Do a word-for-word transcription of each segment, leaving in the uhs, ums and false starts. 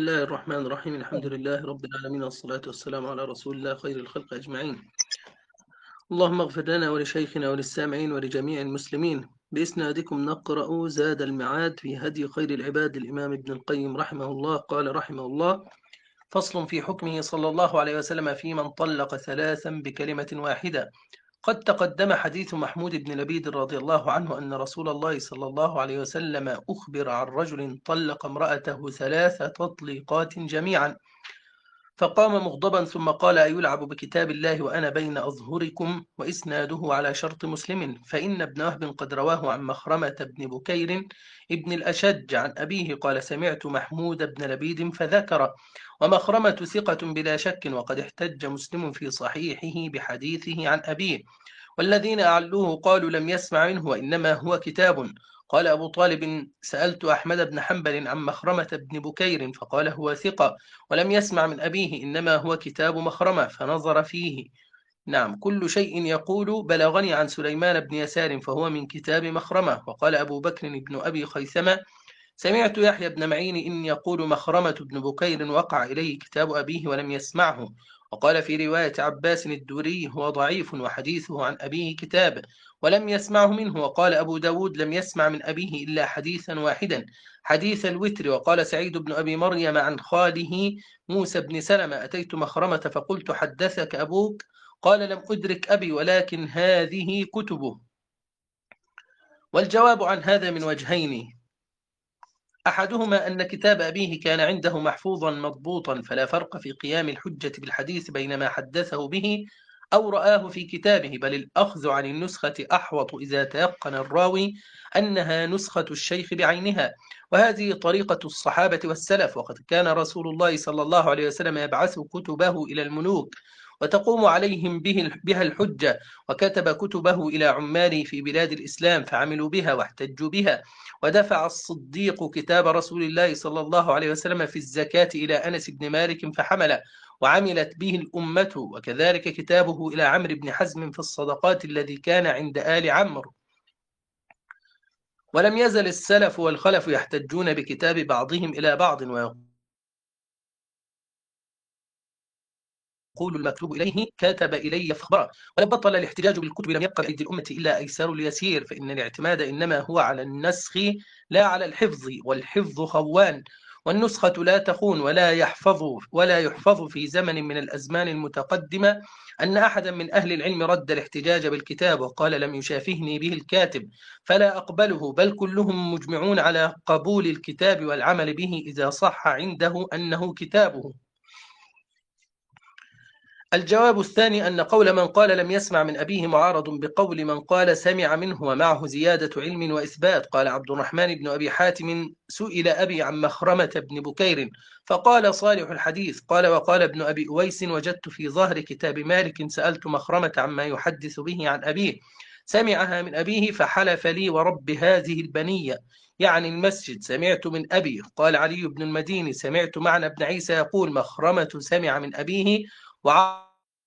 الله الرحمن الرحيم. الحمد لله رب العالمين، والصلاة والسلام على رسول الله خير الخلق أجمعين. اللهم اغفر لنا ولشيخنا وللسامعين ولجميع المسلمين. بإسنادكم نقرأ زاد المعاد في هدي خير العباد الإمام ابن القيم رحمه الله. قال رحمه الله: فصل في حكمه صلى الله عليه وسلم في من طلق ثلاثا بكلمة واحدة. قد تقدم حديث محمود بن لبيد رضي الله عنه أن رسول الله صلى الله عليه وسلم أخبر عن رجل طلق امرأته ثلاث تطليقات جميعا، فقام مغضبا ثم قال: أيلعب بكتاب الله وأنا بين أظهركم؟ وإسناده على شرط مسلم، فإن ابن وهب قد رواه عن مخرمة بن بكير ابن الأشج عن أبيه قال: سمعت محمود بن لبيد فذكر. ومخرمة ثقة بلا شك، وقد احتج مسلم في صحيحه بحديثه عن أبيه، والذين أعلوه قالوا لم يسمع منه وإنما هو كتاب. قال أبو طالب: سألت أحمد بن حنبل عن مخرمة بن بكير فقال هو ثقة ولم يسمع من أبيه، إنما هو كتاب مخرمة، فنظر فيه. نعم، كل شيء يقول بلغني عن سليمان بن يسار فهو من كتاب مخرمة. وقال أبو بكر بن أبي خيثمة: سمعت يحيى بن معين إن يقول مخرمة بن بكير وقع إليه كتاب أبيه ولم يسمعه. وقال في رواية عباس الدوري: هو ضعيف وحديثه عن أبيه كتاب ولم يسمعه منه. وقال أبو داود: لم يسمع من أبيه إلا حديثا واحدا، حديث الوتر. وقال سعيد بن أبي مريم عن خاله موسى بن سلمة: أتيت مخرمة فقلت حدثك أبوك؟ قال: لم أدرك أبي ولكن هذه كتبه. والجواب عن هذا من وجهين: أحدهما أن كتاب أبيه كان عنده محفوظا مضبوطا، فلا فرق في قيام الحجة بالحديث بين ما حدثه به أو رآه في كتابه، بل الأخذ عن النسخة أحوط إذا تيقن الراوي أنها نسخة الشيخ بعينها. وهذه طريقة الصحابة والسلف، وقد كان رسول الله صلى الله عليه وسلم يبعث كتبه إلى الملوك وتقوم عليهم به بها الحجة، وكتب كتبه إلى عماله في بلاد الإسلام فعملوا بها واحتجوا بها. ودفع الصديق كتاب رسول الله صلى الله عليه وسلم في الزكاة إلى أنس بن مالك فحمل وعملت به الأمة، وكذلك كتابه إلى عمرو بن حزم في الصدقات الذي كان عند آل عمرو. ولم يزل السلف والخلف يحتجون بكتاب بعضهم إلى بعض، ويقول يقول المكتوب إليه كتب إلي فأخبره. ولم بطل الاحتجاج بالكتب لم يبقى بأيدي الأمة إلا أيسار اليسير، فإن الاعتماد إنما هو على النسخ لا على الحفظ، والحفظ خوان، والنسخة لا تخون ولا يحفظ ولا يحفظ في زمن من الأزمان المتقدمة أن أحدا من أهل العلم رد الاحتجاج بالكتاب وقال لم يشافهني به الكاتب فلا أقبله، بل كلهم مجمعون على قبول الكتاب والعمل به إذا صح عنده أنه كتابه. الجواب الثاني أن قول من قال لم يسمع من أبيه معارض بقول من قال سمع منه ومعه زيادة علم وإثبات. قال عبد الرحمن بن أبي حاتم: سئل أبي عن مخرمة بن بكير فقال صالح الحديث. قال وقال ابن أبي أويس: وجدت في ظهر كتاب مالك سألت مخرمة عما يحدث به عن أبيه سمعها من أبيه فحلف لي ورب هذه البنية، يعني المسجد، سمعت من أبي. قال علي بن المديني: سمعت معنى ابن عيسى يقول مخرمة سمع من أبيه، وعرض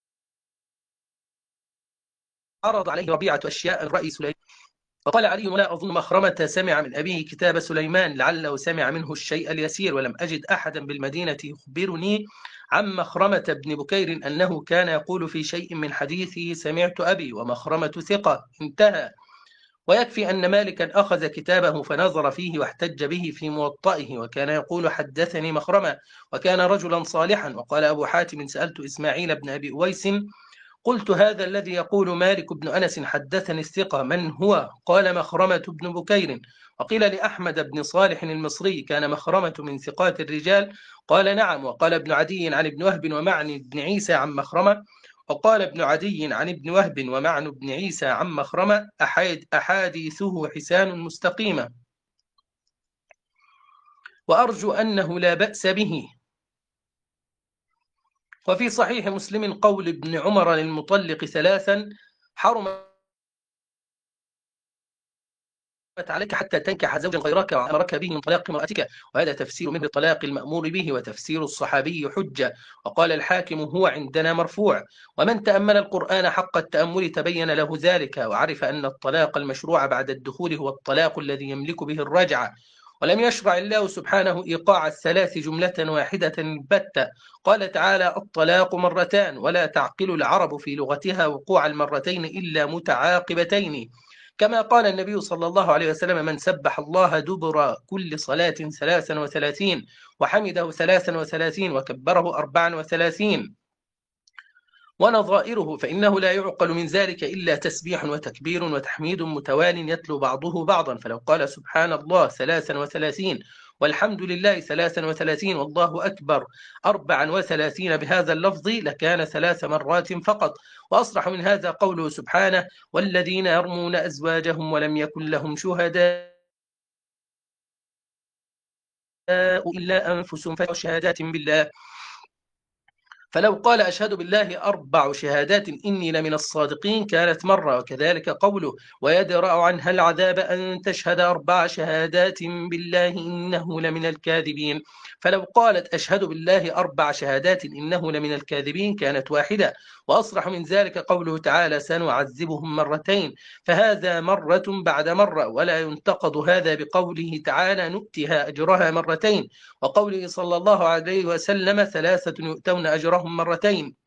عليه ربيعة أشياء الرأي سليمان. وقال علي: ولا أظن مخرمة سمع من أبيه كتاب سليمان، لعله سمع منه الشيء اليسير، ولم أجد أحدا بالمدينة يخبرني عن مخرمة بن بكير أنه كان يقول في شيء من حديثه سمعت أبي، ومخرمة ثقة. انتهى. ويكفي أن مالكا أخذ كتابه فنظر فيه واحتج به في موطئه، وكان يقول حدثني مخرمة، وكان رجلا صالحا. وقال أبو حاتم: سألت إسماعيل بن أبي أويس قلت هذا الذي يقول مالك بن أنس حدثني الثقة من هو؟ قال مخرمة بن بكير. وقيل لأحمد بن صالح المصري: كان مخرمة من ثقات الرجال؟ قال نعم. وقال ابن عدي عن ابن وهب ومعني بن عيسى عن مخرمة. وقال ابن عدي عن ابن وهب ومعن بن عيسى عن مخرمة: أحاد أحاديثه حسان مستقيمة، وأرجو أنه لا بأس به. وفي صحيح مسلم قول ابن عمر للمطلق ثلاثا: حرم عليك حتى تنكح زوجا غيرك وأمرك به من طلاق امرأتك، وهذا تفسير منه الطلاق المأمور به، وتفسير الصحابي حجة. وقال الحاكم: هو عندنا مرفوع. ومن تأمل القرآن حق التأمل تبين له ذلك، وعرف أن الطلاق المشروع بعد الدخول هو الطلاق الذي يملك به الرجعة، ولم يشرع الله سبحانه إيقاع الثلاث جملة واحدة بتة. قال تعالى: الطلاق مرتان، ولا تعقل العرب في لغتها وقوع المرتين إلا متعاقبتين. كما قال النبي صلى الله عليه وسلم: من سبح الله دبر كل صلاة ثلاثا وثلاثين، وحمده ثلاثا وثلاثين، وكبره أربعا وثلاثين، ونظائره، فإنه لا يعقل من ذلك إلا تسبيح وتكبير وتحميد متوال يتلو بعضه بعضا. فلو قال سبحان الله ثلاثا وثلاثين، والحمد لله ثلاثا وثلاثين، والله أكبر أربعا وثلاثين بهذا اللفظ لكان ثلاث مرات فقط. وأصرح من هذا قوله سبحانه: والذين يرمون أزواجهم ولم يكن لهم شهداء إلا أنفسهم فشهادات بالله. فلو قال أشهد بالله أربع شهادات إني لمن الصادقين كانت مرة. وكذلك قوله: ويدرأ عنها العذاب أن تشهد أربع شهادات بالله إنه لمن الكاذبين. فلو قالت أشهد بالله أربع شهادات إنه لمن الكاذبين كانت واحدة. وأصرح من ذلك قوله تعالى: سنعذبهم مرتين، فهذا مرة بعد مرة. ولا ينتقض هذا بقوله تعالى: نؤتها أجرها مرتين، وقوله صلى الله عليه وسلم: ثلاثة يؤتون أجرهم مرتين.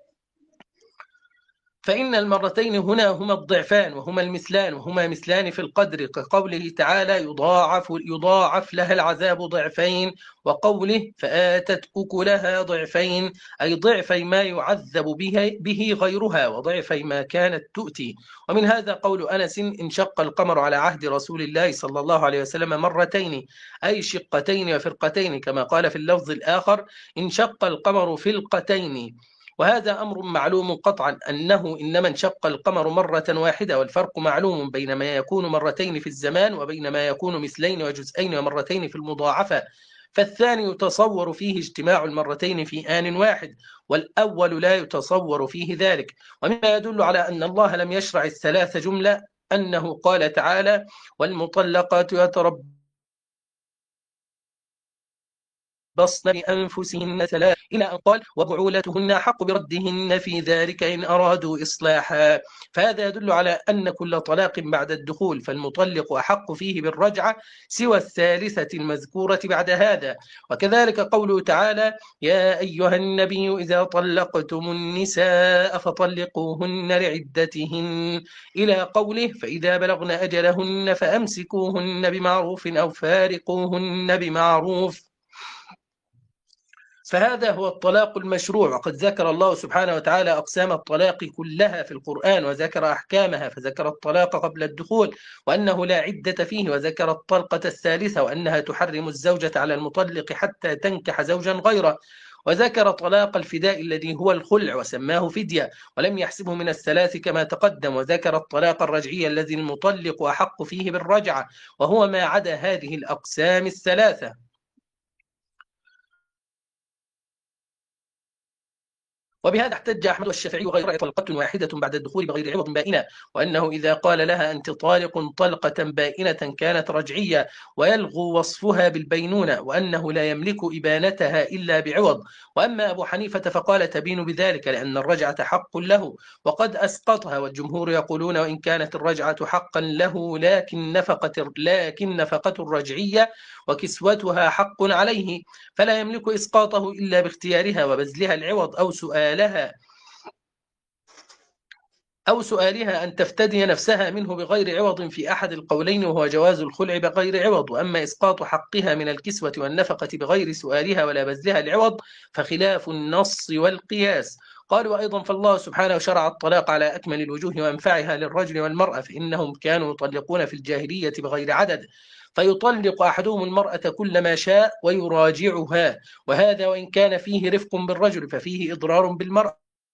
فإن المرتين هنا هما الضعفان، وهما المثلان، وهما مثلان في القدر، كقوله تعالى: يضاعف, يضاعف لها العذاب ضعفين، وقوله: فآتت أكلها ضعفين، أي ضعفي ما يعذب به, به غيرها، وضعفي ما كانت تؤتي. ومن هذا قول أنس: انشق القمر على عهد رسول الله صلى الله عليه وسلم مرتين، أي شقتين وفرقتين، كما قال في اللفظ الآخر: انشق القمر فلقتين. وهذا أمر معلوم قطعا أنه إنما انشق القمر مرة واحدة. والفرق معلوم بين ما يكون مرتين في الزمان وبين ما يكون مثلين وجزئين ومرتين في المضاعفة. فالثاني يتصور فيه اجتماع المرتين في آن واحد، والأول لا يتصور فيه ذلك. ومما يدل على أن الله لم يشرع الثلاث جملة أنه قال تعالى: والمطلقات يتربصن بصن بأنفسهن ثلاث، إلى أن قال: وبعولتهن حق بردهن في ذلك إن أرادوا إصلاحا. فهذا يدل على أن كل طلاق بعد الدخول فالمطلق أحق فيه بالرجعة سوى الثالثة المذكورة بعد هذا. وكذلك قوله تعالى: يا أيها النبي إذا طلقتم النساء فطلقوهن لعدتهن، إلى قوله: فإذا بلغن أجلهن فأمسكوهن بمعروف أو فارقوهن بمعروف. فهذا هو الطلاق المشروع. وقد ذكر الله سبحانه وتعالى أقسام الطلاق كلها في القرآن، وذكر أحكامها، فذكر الطلاق قبل الدخول وأنه لا عدة فيه، وذكر الطلقة الثالثة وأنها تحرم الزوجة على المطلق حتى تنكح زوجا غيره، وذكر طلاق الفداء الذي هو الخلع وسماه فدية ولم يحسبه من الثلاث كما تقدم، وذكر الطلاق الرجعي الذي المطلق أحق فيه بالرجعة، وهو ما عدا هذه الأقسام الثلاثة. وبهذا احتج أحمد والشافعي وغيره: طلقة واحدة بعد الدخول بغير عوض بائنة، وأنه إذا قال لها أنت طالق طلقة بائنة كانت رجعية ويلغو وصفها بالبينونة، وأنه لا يملك إبانتها إلا بعوض. وأما أبو حنيفة فقال: تبين بذلك لأن الرجعة حق له وقد أسقطها. والجمهور يقولون: وإن كانت الرجعة حقا له لكن نفقة, لكن نفقة الرجعية وكسوتها حق عليه، فلا يملك إسقاطه إلا باختيارها وبذلها العوض أو سؤالها أو سؤالها أن تفتدي نفسها منه بغير عوض في أحد القولين، وهو جواز الخلع بغير عوض. وأما إسقاط حقها من الكسوة والنفقة بغير سؤالها ولا بذلها العوض فخلاف النص والقياس. قالوا أيضا: فالله سبحانه شرع الطلاق على أكمل الوجوه وأنفعها للرجل والمرأة، فإنهم كانوا يطلقون في الجاهلية بغير عدد، فيطلق أحدهم المرأة كل ما شاء ويراجعها، وهذا وإن كان فيه رفق بالرجل ففيه إضرار بالمرأة،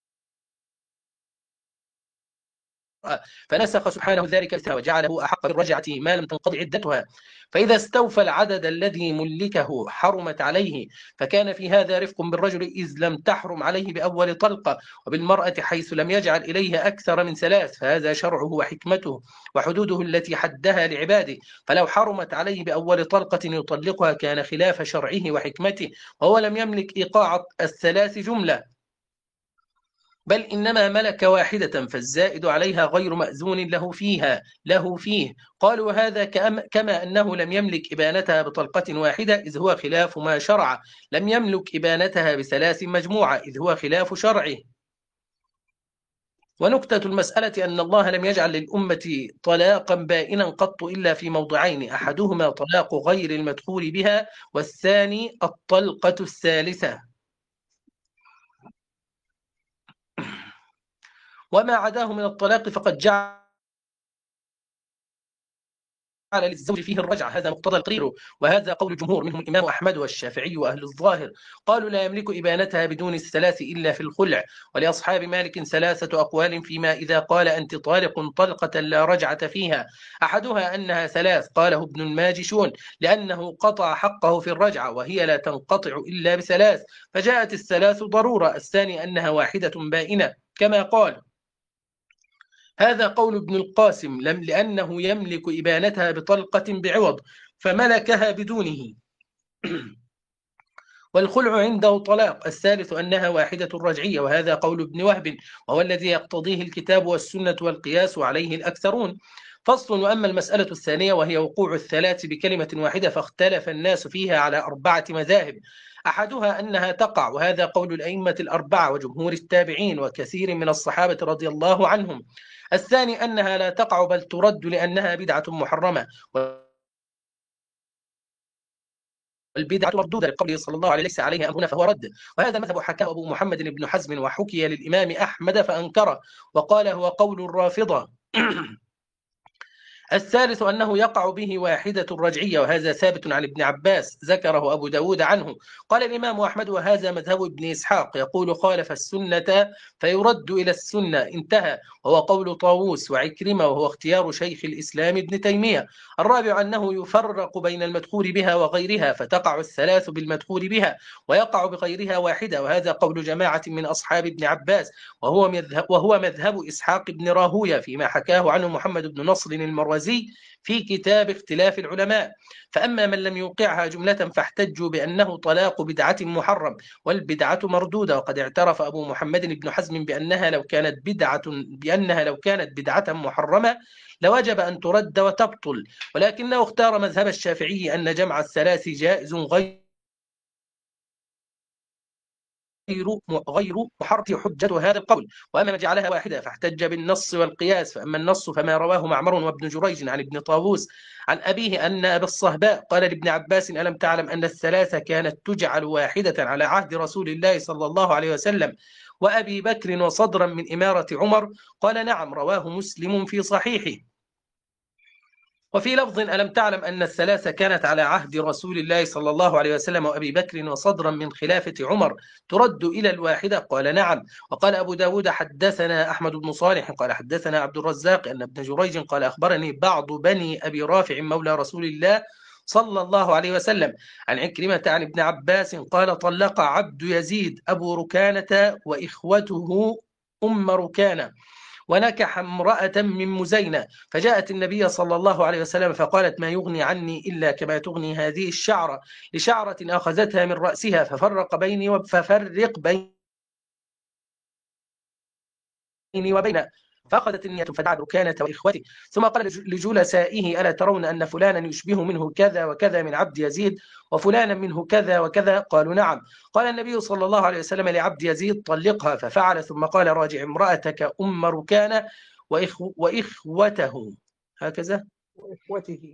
فنسخ سبحانه ذلك وجعله أحق بالرجعة ما لم تنقضي عدتها. فإذا استوفى العدد الذي ملكه حرمت عليه، فكان في هذا رفق بالرجل إذ لم تحرم عليه بأول طلقة، وبالمرأة حيث لم يجعل إليها أكثر من ثلاث، فهذا شرعه وحكمته وحدوده التي حدها لعباده. فلو حرمت عليه بأول طلقة يطلقها كان خلاف شرعه وحكمته، وهو لم يملك إيقاع الثلاث جملة. بل إنما ملك واحدة فالزائد عليها غير مأذون له فيها له فيه. قالوا هذا كما أنه لم يملك إبانتها بطلقة واحدة إذ هو خلاف ما شرع، لم يملك إبانتها بثلاث مجموعة إذ هو خلاف شرعه. ونكتة المسألة أن الله لم يجعل للأمة طلاقا بائنا قط إلا في موضعين، أحدهما طلاق غير المدخول بها، والثاني الطلقة الثالثة. وما عداه من الطلاق فقد جعل للزوج فيه الرجعة، هذا مقتضى القرير، وهذا قول الجمهور منهم الإمام أحمد والشافعي وأهل الظاهر. قالوا لا يملك إبانتها بدون الثلاث إلا في الخلع. ولأصحاب مالك ثلاثة أقوال فيما إذا قال أنت طالق طلقة لا رجعة فيها. أحدها أنها ثلاث، قاله ابن الماجشون، لأنه قطع حقه في الرجعة وهي لا تنقطع إلا بثلاث، فجاءت الثلاث ضرورة. الثاني أنها واحدة بائنة كما قال. هذا قول ابن القاسم، لم لأنه يملك إبانتها بطلقة بعوض فملكها بدونه. والخلع عنده طلاق. الثالث أنها واحدة رجعية، وهذا قول ابن وهب، وهو الذي يقتضيه الكتاب والسنة والقياس وعليه الأكثرون. فصل. وأما المسألة الثانية وهي وقوع الثلاث بكلمة واحدة فاختلف الناس فيها على أربعة مذاهب. أحدها أنها تقع، وهذا قول الأئمة الأربعة وجمهور التابعين وكثير من الصحابة رضي الله عنهم. الثاني أنها لا تقع بل ترد لأنها بدعة محرمة، والبدعة مردودة لقوله صلى الله عليه ليس عليه أمرنا فهو رد. وهذا مذهب حكاه أبو محمد بن حزم وحكي للإمام أحمد فأنكره وقال هو قول الرافضة. الثالث أنه يقع به واحدة رجعية، وهذا ثابت عن ابن عباس ذكره أبو داود عنه. قال الإمام أحمد وهذا مذهب ابن إسحاق، يقول خالف السنة فيرد إلى السنة، انتهى، وهو قول طاووس وعكرمة، وهو اختيار شيخ الإسلام ابن تيمية. الرابع أنه يفرق بين المدخول بها وغيرها، فتقع الثلاث بالمدخول بها ويقع بغيرها واحدة، وهذا قول جماعة من أصحاب ابن عباس، وهو مذهب, وهو مذهب إسحاق بن راهوية فيما حكاه عنه محمد بن نصر المروزي في كتاب اختلاف العلماء. فأما من لم يوقعها جملة فاحتجوا بأنه طلاق بدعة محرم، والبدعة مردودة. وقد اعترف أبو محمد بن حزم بأنها لو كانت بدعة بأنها لو كانت بدعة محرمة لوجب أن ترد وتبطل، ولكنه اختار مذهب الشافعي أن جمع الثلاث جائز غير غير غير محرم حجة هذا القول. وأما ما جعلها واحدة فاحتج بالنص والقياس. فأما النص فما رواه معمر وابن جريج عن ابن طاووس عن أبيه أن أبا الصهباء قال لابن عباس ألم تعلم أن الثلاثة كانت تجعل واحدة على عهد رسول الله صلى الله عليه وسلم وأبي بكر وصدرا من إمارة عمر؟ قال نعم، رواه مسلم في صحيحه. وفي لفظ ألم تعلم أن الثلاثة كانت على عهد رسول الله صلى الله عليه وسلم وأبي بكر وصدرا من خلافة عمر ترد إلى الواحدة؟ قال نعم. وقال أبو داود حدثنا أحمد بن صالح قال حدثنا عبد الرزاق أن ابن جريج قال أخبرني بعض بني أبي رافع مولى رسول الله صلى الله عليه وسلم عن عكرمة عن ابن عباس قال طلق عبد يزيد أبو ركانة وإخوته أم ركانة ونكح امرأة من مزينة، فجاءت النبي صلى الله عليه وسلم فقالت ما يغني عني إلا كما تغني هذه الشعرة لشعرة أخذتها من رأسها، ففرق بيني ففرق بيني وبينها. فأخذت النية فدعا ركانة وإخوته، ثم قال لجلسائه ألا ترون أن فلانا يشبه منه كذا وكذا من عبد يزيد وفلانا منه كذا وكذا؟ قالوا نعم. قال النبي صلى الله عليه وسلم لعبد يزيد طلقها، ففعل، ثم قال راجع امرأتك أم ركانة وإخو وإخوته، هكذا وإخوته.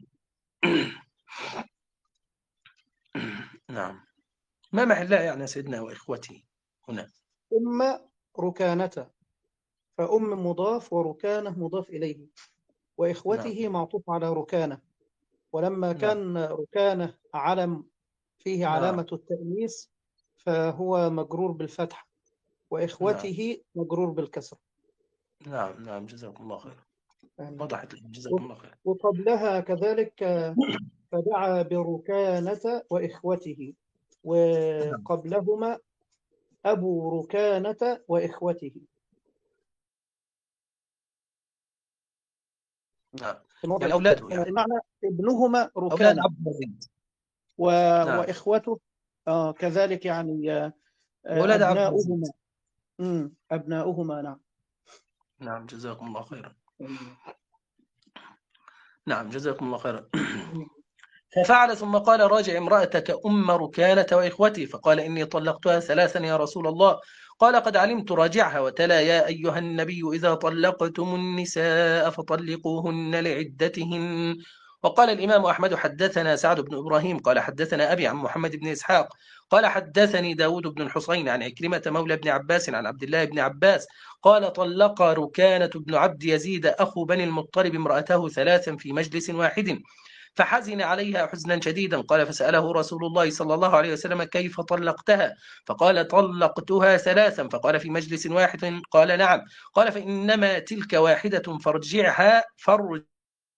نعم. ما محلها يعني سيدنا وإخوته هنا؟ أم ركانة، فأم مضاف وركانة مضاف إليه، وإخوته نعم. معطوف على ركانة، ولما نعم. كان ركانة علم فيه نعم. علامة التأنيث فهو مجرور بالفتح، وإخوته نعم. مجرور بالكسر. نعم نعم جزاكم الله خير. وضحت جزاكم الله خير. وقبلها كذلك فدعا بركانة وإخوته، وقبلهما أبو ركانة وإخوته. نعم يعني أولاده، يعني معنى ابنهما ركانة أولاد عبد الزيد و... نعم. وإخوته آه كذلك يعني آه أولاد أبناؤهما مم. أبناؤهما. نعم. نعم جزاكم الله خيرا. مم. نعم جزاكم الله خيرا. ففعل ثم قال راجع امرأتك أم ركانة وإخوتي، فقال إني طلقتها ثلاثا يا رسول الله. قال قد علمت، راجعها. وتلا يا أيها النبي إذا طلقتم النساء فطلقوهن لعدتهن. وقال الإمام أحمد حدثنا سعد بن إبراهيم قال حدثنا أبي عن محمد بن إسحاق قال حدثني داود بن الحصين عن عكرمة مولى بن عباس عن عبد الله بن عباس قال طلق ركانة بن عبد يزيد أخو بني المطلب امرأته ثلاثا في مجلس واحد، فحزن عليها حزنا شديدا. قال فسأله رسول الله صلى الله عليه وسلم كيف طلقتها؟ فقال طلقتها ثلاثا. فقال في مجلس واحد؟ قال نعم. قال فإنما تلك واحدة فارجعها فارجعها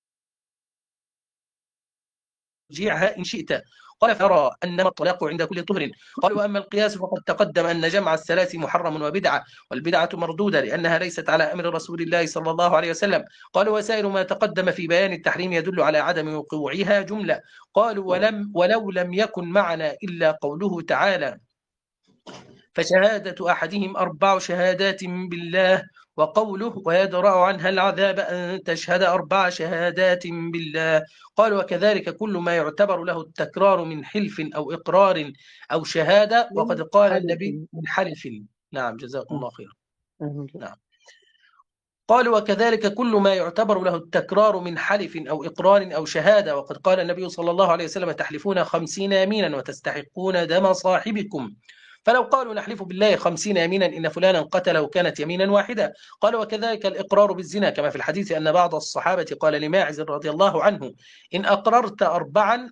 إن شئت. قال فأرى أنما الطلاق عند كل طهر. قال وأما القياس فقد تقدم أن جمع الثلاث محرم وبدعة، والبدعة مردودة لأنها ليست على أمر رسول الله صلى الله عليه وسلم. قالوا وسائر ما تقدم في بيان التحريم يدل على عدم وقوعها جملة. قالوا ولم ولو لم يكن معنا إلا قوله تعالى فشهادة أحدهم أربع شهادات بالله، وقوله ويدرأ عنها العذاب أن تشهد أربع شهادات بالله. قال وكذلك كل ما يعتبر له التكرار من حلف أو إقرار أو شهادة، وقد قال النبي من حلف. نعم جزاكم الله خيرا. نعم. قال وكذلك كل ما يعتبر له التكرار من حلف أو إقرار أو شهادة، وقد قال النبي صلى الله عليه وسلم تحلفون خمسين يمينا وتستحقون دم صاحبكم. فلو قالوا نحلف بالله خمسين يمينا إن فلانا قتله كانت يمينا واحدة. قال وكذلك الإقرار بالزنا، كما في الحديث أن بعض الصحابة قال لماعز رضي الله عنه إن أقررت أربعا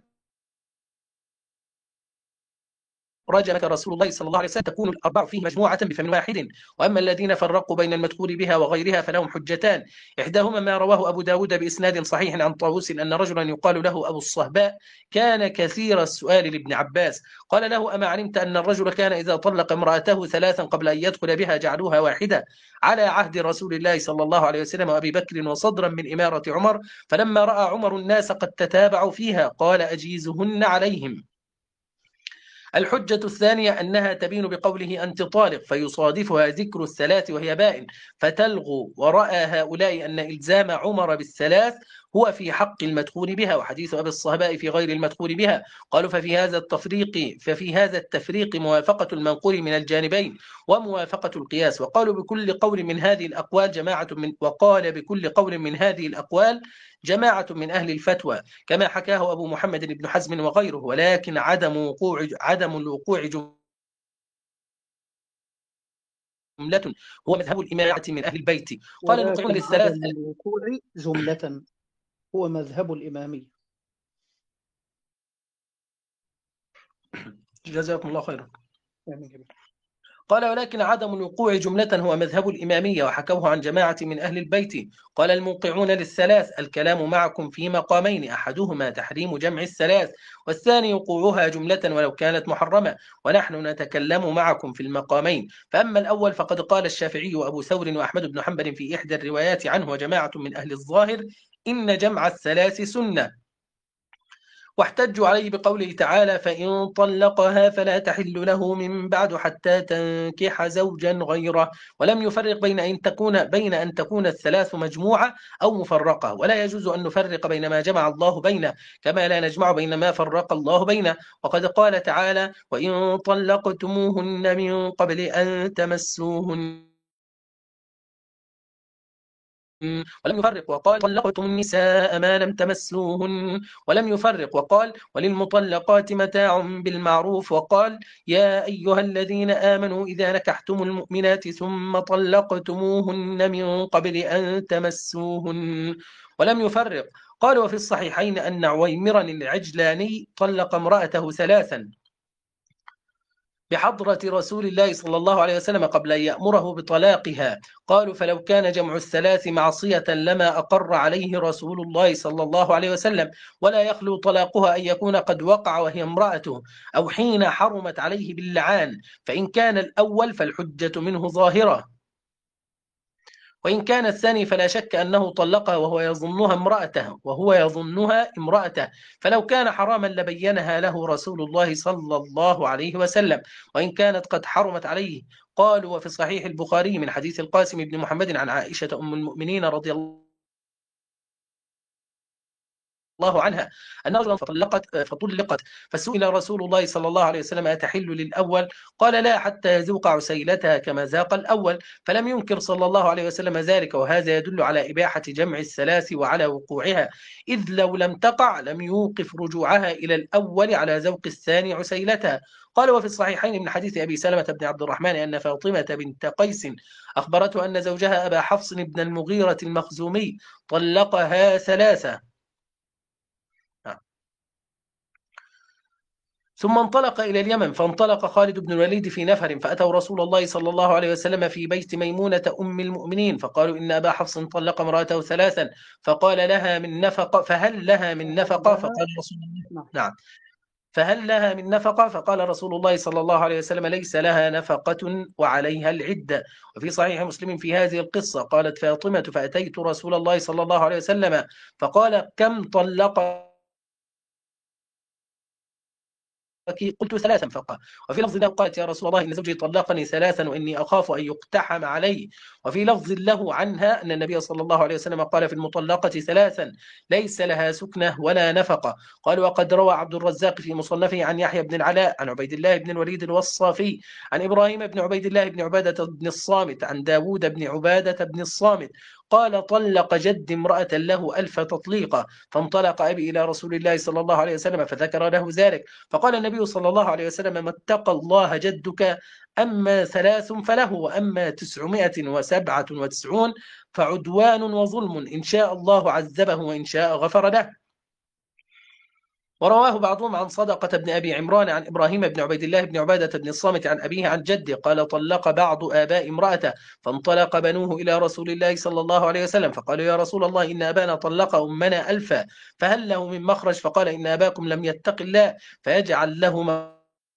رجمك رسول الله صلى الله عليه وسلم تكون الأربع فيه مجموعة بفم واحد. وأما الذين فرقوا بين المدخول بها وغيرها فلهم حجتان، إحداهما ما رواه أبو داود بإسناد صحيح عن طاووس أن رجلا يقال له أبو الصهباء كان كثير السؤال لابن عباس قال له أما علمت أن الرجل كان إذا طلق امرأته ثلاثا قبل أن يدخل بها جعلوها واحدة على عهد رسول الله صلى الله عليه وسلم وأبي بكر وصدرا من إمارة عمر، فلما رأى عمر الناس قد تتابعوا فيها قال أجيزهن عليهم. الحجة الثانية أنها تبين بقوله أنت طالق فيصادفها ذكر الثلاث وهي بائن فتلغو، ورأى هؤلاء أن إلزام عمر بالثلاث هو في حق المدخول بها، وحديث أبي الصهباء في غير المدخول بها. قالوا ففي هذا التفريق ففي هذا التفريق موافقة المنقول من الجانبين وموافقة القياس. وقالوا بكل قول من هذه الأقوال جماعة من وقال بكل قول من هذه الأقوال جماعة من أهل الفتوى كما حكاه أبو محمد بن حزم وغيره، ولكن عدم وقوع عدم الوقوع جملة هو مذهب الإمامة من أهل البيت. قال المطيعون للثلاث عدم الوقوع جملة هو مذهب الإمامية. جزاكم الله خيرا. قال ولكن عدم الوقوع جملة هو مذهب الإمامية وحكوه عن جماعة من أهل البيت. قال الموقعون للثلاث الكلام معكم في مقامين، أحدهما تحريم جمع الثلاث والثاني وقوعها جملة ولو كانت محرمة، ونحن نتكلم معكم في المقامين. فأما الأول فقد قال الشافعي وأبو ثور وأحمد بن حنبل في إحدى الروايات عنه وجماعة من أهل الظاهر إن جمع الثلاث سنة، واحتجوا عليه بقوله تعالى فإن طلقها فلا تحل له من بعد حتى تنكح زوجا غيره، ولم يفرق بين أن تكون بين أن تكون الثلاث مجموعة أو مفرقة، ولا يجوز أن نفرق بين ما جمع الله بينه كما لا نجمع بين ما فرق الله بينه. وقد قال تعالى وإن طلقتموهن من قبل أن تمسوهن ولم يفرق وقال طلقتم النساء ما لم تمسوهن ولم يفرق وقال وللمطلقات متاع بالمعروف، وقال يا أيها الذين آمنوا إذا نكحتم المؤمنات ثم طلقتموهن من قبل أن تمسوهن ولم يفرق. قال وفي الصحيحين أن عويمرا العجلاني طلق امرأته ثلاثا بحضرة رسول الله صلى الله عليه وسلم قبل أن يأمره بطلاقها. قالوا فلو كان جمع الثلاث معصية لما أقر عليه رسول الله صلى الله عليه وسلم، ولا يخلو طلاقها أن يكون قد وقع وهي امرأته أو حين حرمت عليه باللعان، فإن كان الأول فالحجة منه ظاهرة وإن كان الثاني فلا شك أنه طلقها وهو يظنها امرأته وهو يظنها امرأته، فلو كان حراما لبينها له رسول الله صلى الله عليه وسلم، وإن كانت قد حرمت عليه. قالوا: وفي صحيح البخاري من حديث القاسم بن محمد عن عائشة أم المؤمنين رضي الله الله عنها أن رجلا فطلقت فطلقت فسئل رسول الله صلى الله عليه وسلم: أتحل للأول؟ قال: لا، حتى يذوق عسيلتها كما ذاق الأول. فلم ينكر صلى الله عليه وسلم ذلك، وهذا يدل على إباحة جمع الثلاث وعلى وقوعها، إذ لو لم تقع لم يوقف رجوعها إلى الأول على ذوق الثاني عسيلتها. قال: وفي الصحيحين من حديث أبي سلمة بن عبد الرحمن أن فاطمة بنت قيس أخبرته أن زوجها أبا حفص بن المغيرة المخزومي طلقها ثلاثة. ثم انطلق إلى اليمن، فانطلق خالد بن الوليد في نفر فأتوا رسول الله صلى الله عليه وسلم في بيت ميمونة أم المؤمنين، فقالوا: إن أبا حفص طلق امرأته ثلاثا، فقال: لها من نفقة فهل لها من نفقة؟ فقال رسول الله: نعم. فهل لها من نفقة؟ فقال رسول الله صلى الله عليه وسلم: ليس لها نفقة وعليها العدة. وفي صحيح مسلم في هذه القصة قالت فاطمة: فأتيت رسول الله صلى الله عليه وسلم فقال: كم طلق؟ قلت: ثلاثا فقط. وفي لفظ له قالت: يا رسول الله إن زوجي طلقني ثلاثا وإني أخاف أن يقتحم علي. وفي لفظ له عنها أن النبي صلى الله عليه وسلم قال في المطلقة ثلاثا ليس لها سكنة ولا نفقة. قال: وقد روى عبد الرزاق في مصنفه عن يحيى بن العلاء عن عبيد الله بن الوليد الوصافي عن إبراهيم بن عبيد الله بن عبادة بن الصامت عن داود بن عبادة بن الصامت قال: طلق جد امرأة له ألف تطليقة، فانطلق أبي إلى رسول الله صلى الله عليه وسلم فذكر له ذلك، فقال النبي صلى الله عليه وسلم: ما اتقى الله جدك، أما ثلاث فله، وأما تسعمائة وسبعة وتسعون فعدوان وظلم، إن شاء الله عذبه وإن شاء غفر له. ورواه بعضهم عن صدقة بن أبي عمران عن إبراهيم بن عبيد الله بن عبادة بن الصامت عن أبيه عن جده قال: طلق بعض آباء امرأته، فانطلق بنوه إلى رسول الله صلى الله عليه وسلم فقالوا: يا رسول الله إن أبانا طلق أمنا ألفا، فهل له من مخرج؟ فقال: إن أباكم لم يتق الله فيجعل له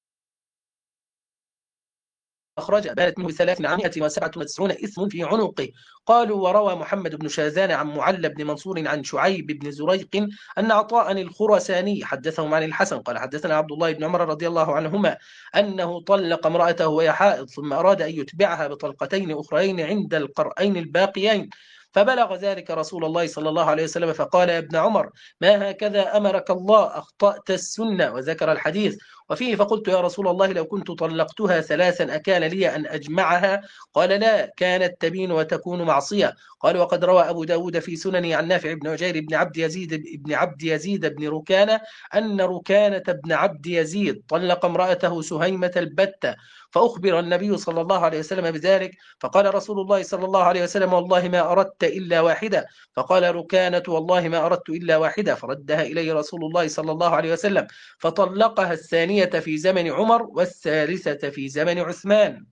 أخرج بانت منه ثلاثمائة وسبعة وتسعون إثم في عنقه. قالوا: وروى محمد بن شاذان عن معل بن منصور عن شعيب بن زريق أن عطاء الخرساني حدثهم عن الحسن قال: حدثنا عبد الله بن عمر رضي الله عنهما أنه طلق امرأته وهي حائض، ثم أراد أن يتبعها بطلقتين أخرين عند القرئين الباقيين، فبلغ ذلك رسول الله صلى الله عليه وسلم فقال: يا ابن عمر، ما هكذا أمرك الله، أخطأت السنة، وذكر الحديث. وفيه: فقلت: يا رسول الله لو كنت طلقتها ثلاثا أكان لي أن أجمعها؟ قال: لا، كانت تبين وتكون معصية. قال: وقد روى أبو داود في سننه عن نافع بن عجير بن عبد يزيد بن عبد يزيد بن ركانة أن ركانة بن عبد يزيد طلق امرأته سهيمة البتة، فأخبر النبي صلى الله عليه وسلم بذلك، فقال رسول الله صلى الله عليه وسلم: والله ما أردت إلا واحدة. فقال ركانة: والله ما أردت إلا واحدة. فردها إليه رسول الله صلى الله عليه وسلم، فطلقها الثانية في زمن عمر والثالثة في زمن عثمان.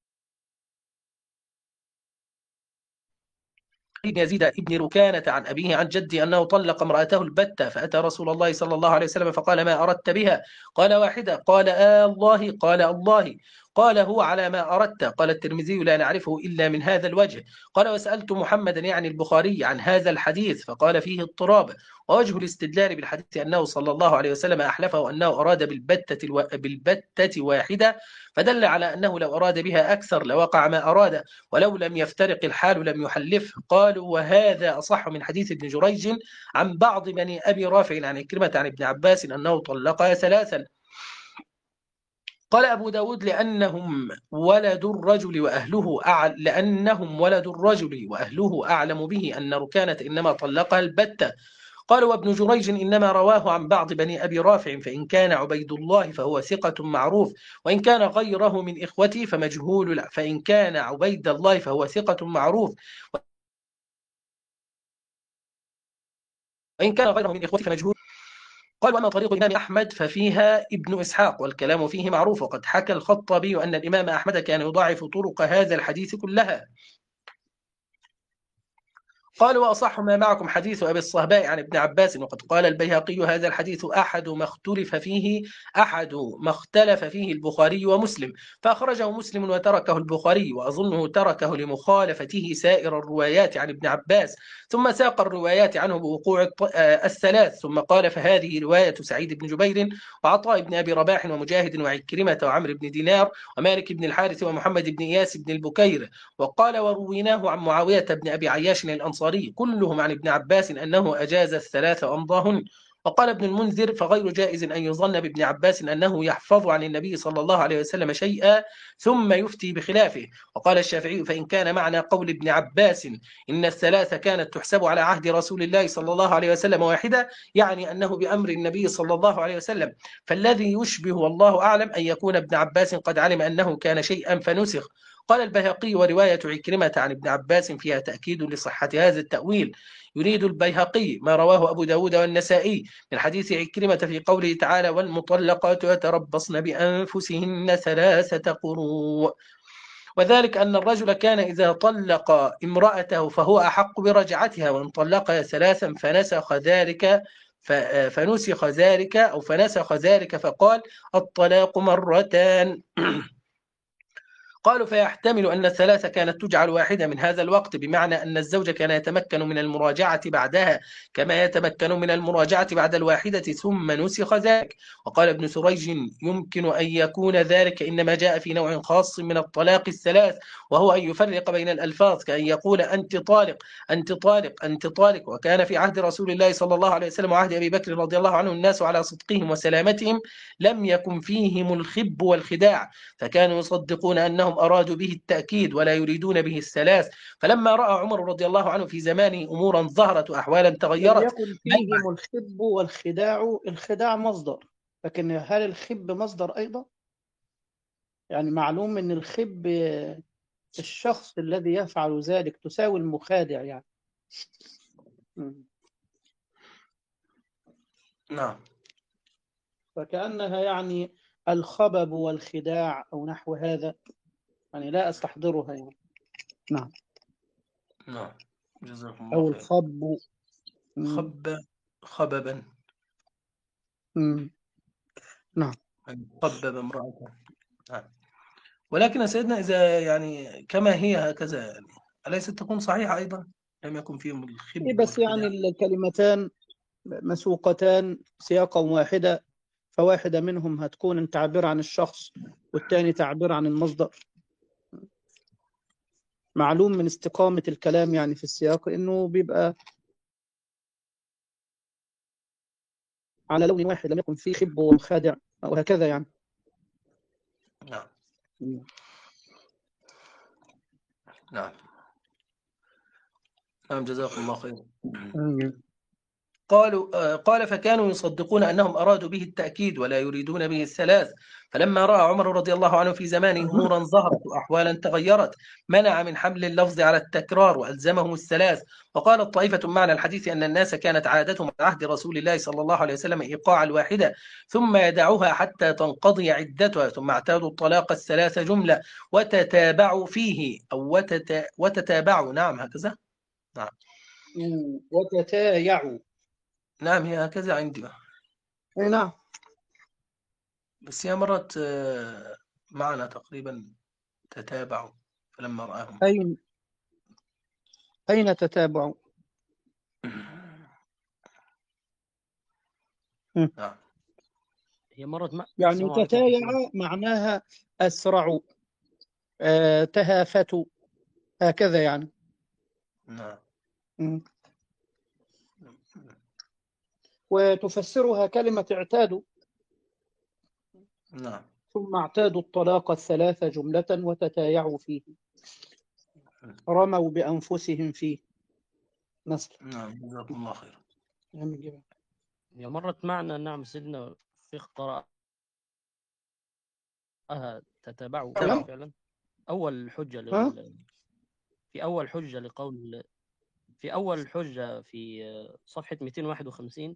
يزيد ابن ركانة عن أبيه عن جدي أنه طلق امرأته البتة، فأتى رسول الله صلى الله عليه وسلم فقال: ما أردت بها؟ قال: واحدة. قال: آه الله؟ قال: الله. قال: هو على ما أردت. قال الترمذي: لا نعرفه إلا من هذا الوجه. قال: وسألت محمدا يعني البخاري عن هذا الحديث فقال: فيه اضطراب. ووجه الاستدلال بالحديث أنه صلى الله عليه وسلم أحلفه أنه أراد بالبتة, الو... بالبتة واحدة، فدل على أنه لو أراد بها أكثر لوقع ما أراد، ولو لم يفترق الحال لم يحلفه. قالوا: وهذا أصح من حديث ابن جريج عن بعض بني أبي رافع عن كلمة عن ابن عباس أنه طلقها ثلاثا. قال أبو داود: لأنهم ولد الرجل وأهله أعلم لأنهم ولد الرجل وأهله أعلم به أن ركانة إنما طلقها البتة. قال: وابن جريج إنما رواه عن بعض بني أبي رافع، فإن كان عبيد الله فهو ثقة معروف، وإن كان غيره من إخوتي فمجهول فإن كان عبيد الله فهو ثقة معروف وإن كان غيره من إخوتي فمجهول. قال: وأما طريق الإمام أحمد ففيها ابن إسحاق، والكلام فيه معروف، وقد حكى الخطابي أن الإمام أحمد كان يضاعف طرق هذا الحديث كلها. قالوا وأصح ما معكم حديث أبي الصهباء عن ابن عباس، وقد قال البيهقي هذا الحديث أحد ما اختلف فيه أحد ما اختلف فيه البخاري ومسلم، فأخرجه مسلم وتركه البخاري، وأظنه تركه لمخالفته سائر الروايات عن ابن عباس، ثم ساق الروايات عنه بوقوع الثلاث، ثم قال فهذه رواية سعيد بن جبير وعطاء بن أبي رباح ومجاهد وعكرمة وعمرو بن دينار ومالك بن الحارث ومحمد بن إياس بن البكير. وقال ورويناه عن معاوية بن أبي عياش الأنصاري كلهم عن ابن عباس أنه أجاز الثلاث وأمضاهن. وقال ابن المنذر فغير جائز أن يظن بابن عباس أنه يحفظ عن النبي صلى الله عليه وسلم شيئا ثم يفتي بخلافه. وقال الشافعي فإن كان معنى قول ابن عباس إن الثلاث كانت تحسب على عهد رسول الله صلى الله عليه وسلم واحدة، يعني أنه بأمر النبي صلى الله عليه وسلم، فالذي يشبه والله أعلم أن يكون ابن عباس قد علم أنه كان شيئا فنسخ. قال البيهقي ورواية عكرمة عن ابن عباس فيها تأكيد لصحة هذا التأويل. يريد البيهقي ما رواه أبو داود والنسائي من حديث عكرمة في قوله تعالى والمطلقات يتربصن بأنفسهن ثلاثة قروء، وذلك أن الرجل كان إذا طلق امرأته فهو أحق برجعتها، وإن طلقها ثلاثا فنسخ ذلك فنسخ ذلك أو فنسخ ذلك فقال الطلاق مرتان. قالوا فيحتمل أن الثلاثة كانت تجعل واحدة من هذا الوقت، بمعنى أن الزوج كان يتمكن من المراجعة بعدها كما يتمكن من المراجعة بعد الواحدة ثم نسخ ذلك. وقال ابن سريج يمكن أن يكون ذلك إنما جاء في نوع خاص من الطلاق الثلاث، وهو أن يفرق بين الألفاظ كأن يقول أنت طالق أنت طالق أنت طالق. وكان في عهد رسول الله صلى الله عليه وسلم وعهد أبي بكر رضي الله عنه الناس على صدقهم وسلامتهم لم يكن فيهم الخب والخداع، فكانوا يصدقون أنهم أرادوا به التأكيد ولا يريدون به الثلاث. فلما رأى عمر رضي الله عنه في زمانه أمورا ظهرت وأحوالا لم تغيرت يكن فيهم الخب والخداع. الخداع مصدر، لكن هل الخب مصدر أيضا؟ يعني معلوم أن الخب الشخص الذي يفعل ذلك تساوي المخادع يعني. م. نعم. فكأنها يعني الخبب والخداع أو نحو هذا، يعني لا أستحضرها يعني. نعم. نعم جزاكم أو الله خير. الخب. م. خب خببا. م. نعم. خبب امرأته. نعم. ولكن سيدنا إذا يعني كما هي هكذا يعني أليست تكون صحيحة أيضا؟ لم يكن فيهم إيه الخب بس يعني والخداع. الكلمتان مسوقتان سياقا واحدة، فواحدة منهم هتكون تعبير عن الشخص والتاني تعبير عن المصدر. معلوم من استقامة الكلام يعني في السياق إنه بيبقى على لون واحد، لم يكن فيه خب وخادع وهكذا يعني. نعم. نعم. نعم جزاكم الله خير. قالوا قال فكانوا يصدقون أنهم أرادوا به التأكيد ولا يريدون به الثلاث. فلما رأى عمر رضي الله عنه في زمانه أمورا ظهرت وأحوالا تغيرت منع من حمل اللفظ على التكرار وألزمهم الثلاث. وقالت طائفة معنى الحديث أن الناس كانت عادتهم على عهد رسول الله صلى الله عليه وسلم إيقاع الواحدة ثم يدعوها حتى تنقضي عدتها، ثم اعتادوا الطلاق الثلاث جملة وتتابعوا فيه أو وتت... وتتابعوا. نعم هكذا. نعم. وتتايعوا. نعم هي هكذا عندي. أي نعم. بس هي مرت معنا تقريبا تتابعوا فلما رآهم. أين أين تتابعوا؟ نعم. هي مرت مع... يعني تتايع معناها أسرعوا، آه، تهافتوا، هكذا يعني. نعم. م. وتفسرها كلمة اعتادوا. نعم. ثم اعتادوا الطلاق الثلاث جملة وتتايعوا فيه، رموا بأنفسهم فيه مثلا. نعم جزاكم الله خير. هي مرت معنا. نعم سيدنا في قراءة تتابعوا فعلا. أول حجة لل... في أول حجة لقول في أول حجة في صفحة مئتين وواحد وخمسين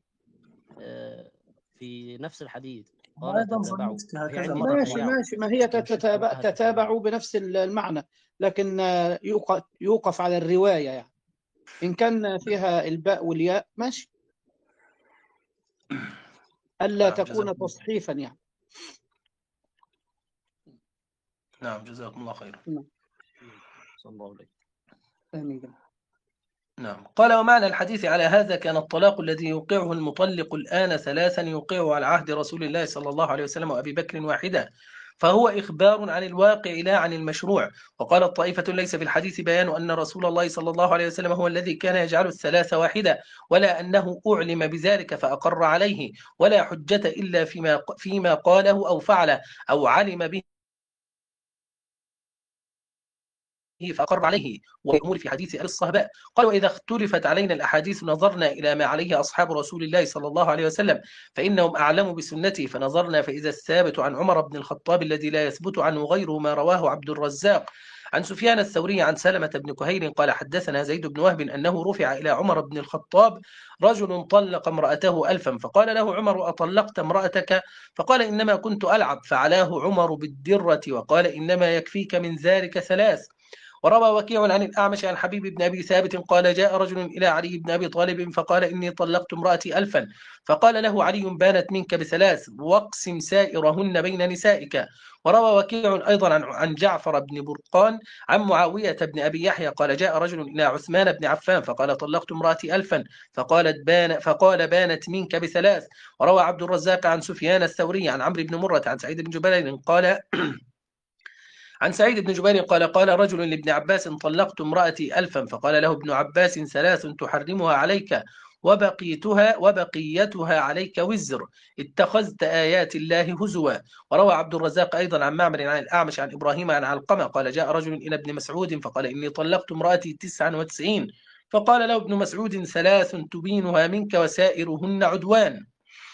في نفس الحديث قال تتابعوا. ماشي ماشي، ما هي تتابع تتابعوا بنفس المعنى، لكن يوقف على الرواية يعني. إن كان فيها الباء والياء ماشي، ألا نعم تكون جزاكم تصحيفا يعني. نعم جزاكم الله خيرا. نعم. صلى الله عليه آمين. نعم. قال ومعنى الحديث على هذا كان الطلاق الذي يوقعه المطلق الآن ثلاثا يوقعه على عهد رسول الله صلى الله عليه وسلم وأبي بكر واحدة، فهو إخبار عن الواقع لا عن المشروع. وقالت طائفة ليس في الحديث بيان أن رسول الله صلى الله عليه وسلم هو الذي كان يجعل الثلاث واحدة، ولا أنه أعلم بذلك فأقر عليه، ولا حجة إلا فيما, فيما قاله أو فعله أو علم به فأقر عليه، ويأمر في حديث أبي الصهباء. قال وإذا اختلفت علينا الأحاديث نظرنا إلى ما عليه أصحاب رسول الله صلى الله عليه وسلم فإنهم أعلموا بسنته، فنظرنا فإذا الثابت عن عمر بن الخطاب الذي لا يثبت عنه غيره ما رواه عبد الرزاق عن سفيان الثوري عن سلمة بن كهيل قال حدثنا زيد بن وهب أنه رفع إلى عمر بن الخطاب رجل طلق امرأته ألفا، فقال له عمر أطلقت امرأتك؟ فقال إنما كنت ألعب، فعلاه عمر بالدرة وقال إنما يكفيك من ذلك ثلاث. وروى وكيع عن الأعمش عن حبيب بن أبي ثابت قال جاء رجل إلى علي بن أبي طالب فقال إني طلقت امرأتي ألفا، فقال له علي بانت منك بثلاث واقسم سائرهن بين نسائك. وروى وكيع أيضا عن جعفر بن برقان عن معاوية بن أبي يحيى قال جاء رجل إلى عثمان بن عفان فقال طلقت امرأتي ألفا، فقالت بان فقال بانت منك بثلاث. وروى عبد الرزاق عن سفيان الثوري عن عمرو بن مرة عن سعيد بن جبير قال عن سعيد بن جبير قال قال رجل لابن عباس طلقت امرأتي ألفا، فقال له ابن عباس ثلاث تحرمها عليك وبقيتها وبقيتها عليك وزر، اتخذت آيات الله هزوا. وروى عبد الرزاق أيضا عن معمر عن الأعمش عن إبراهيم عن علقمة قال جاء رجل إلى ابن مسعود فقال إني طلقت امرأتي تسعا وتسعين، فقال له ابن مسعود ثلاث تبينها منك وسائرهن عدوان.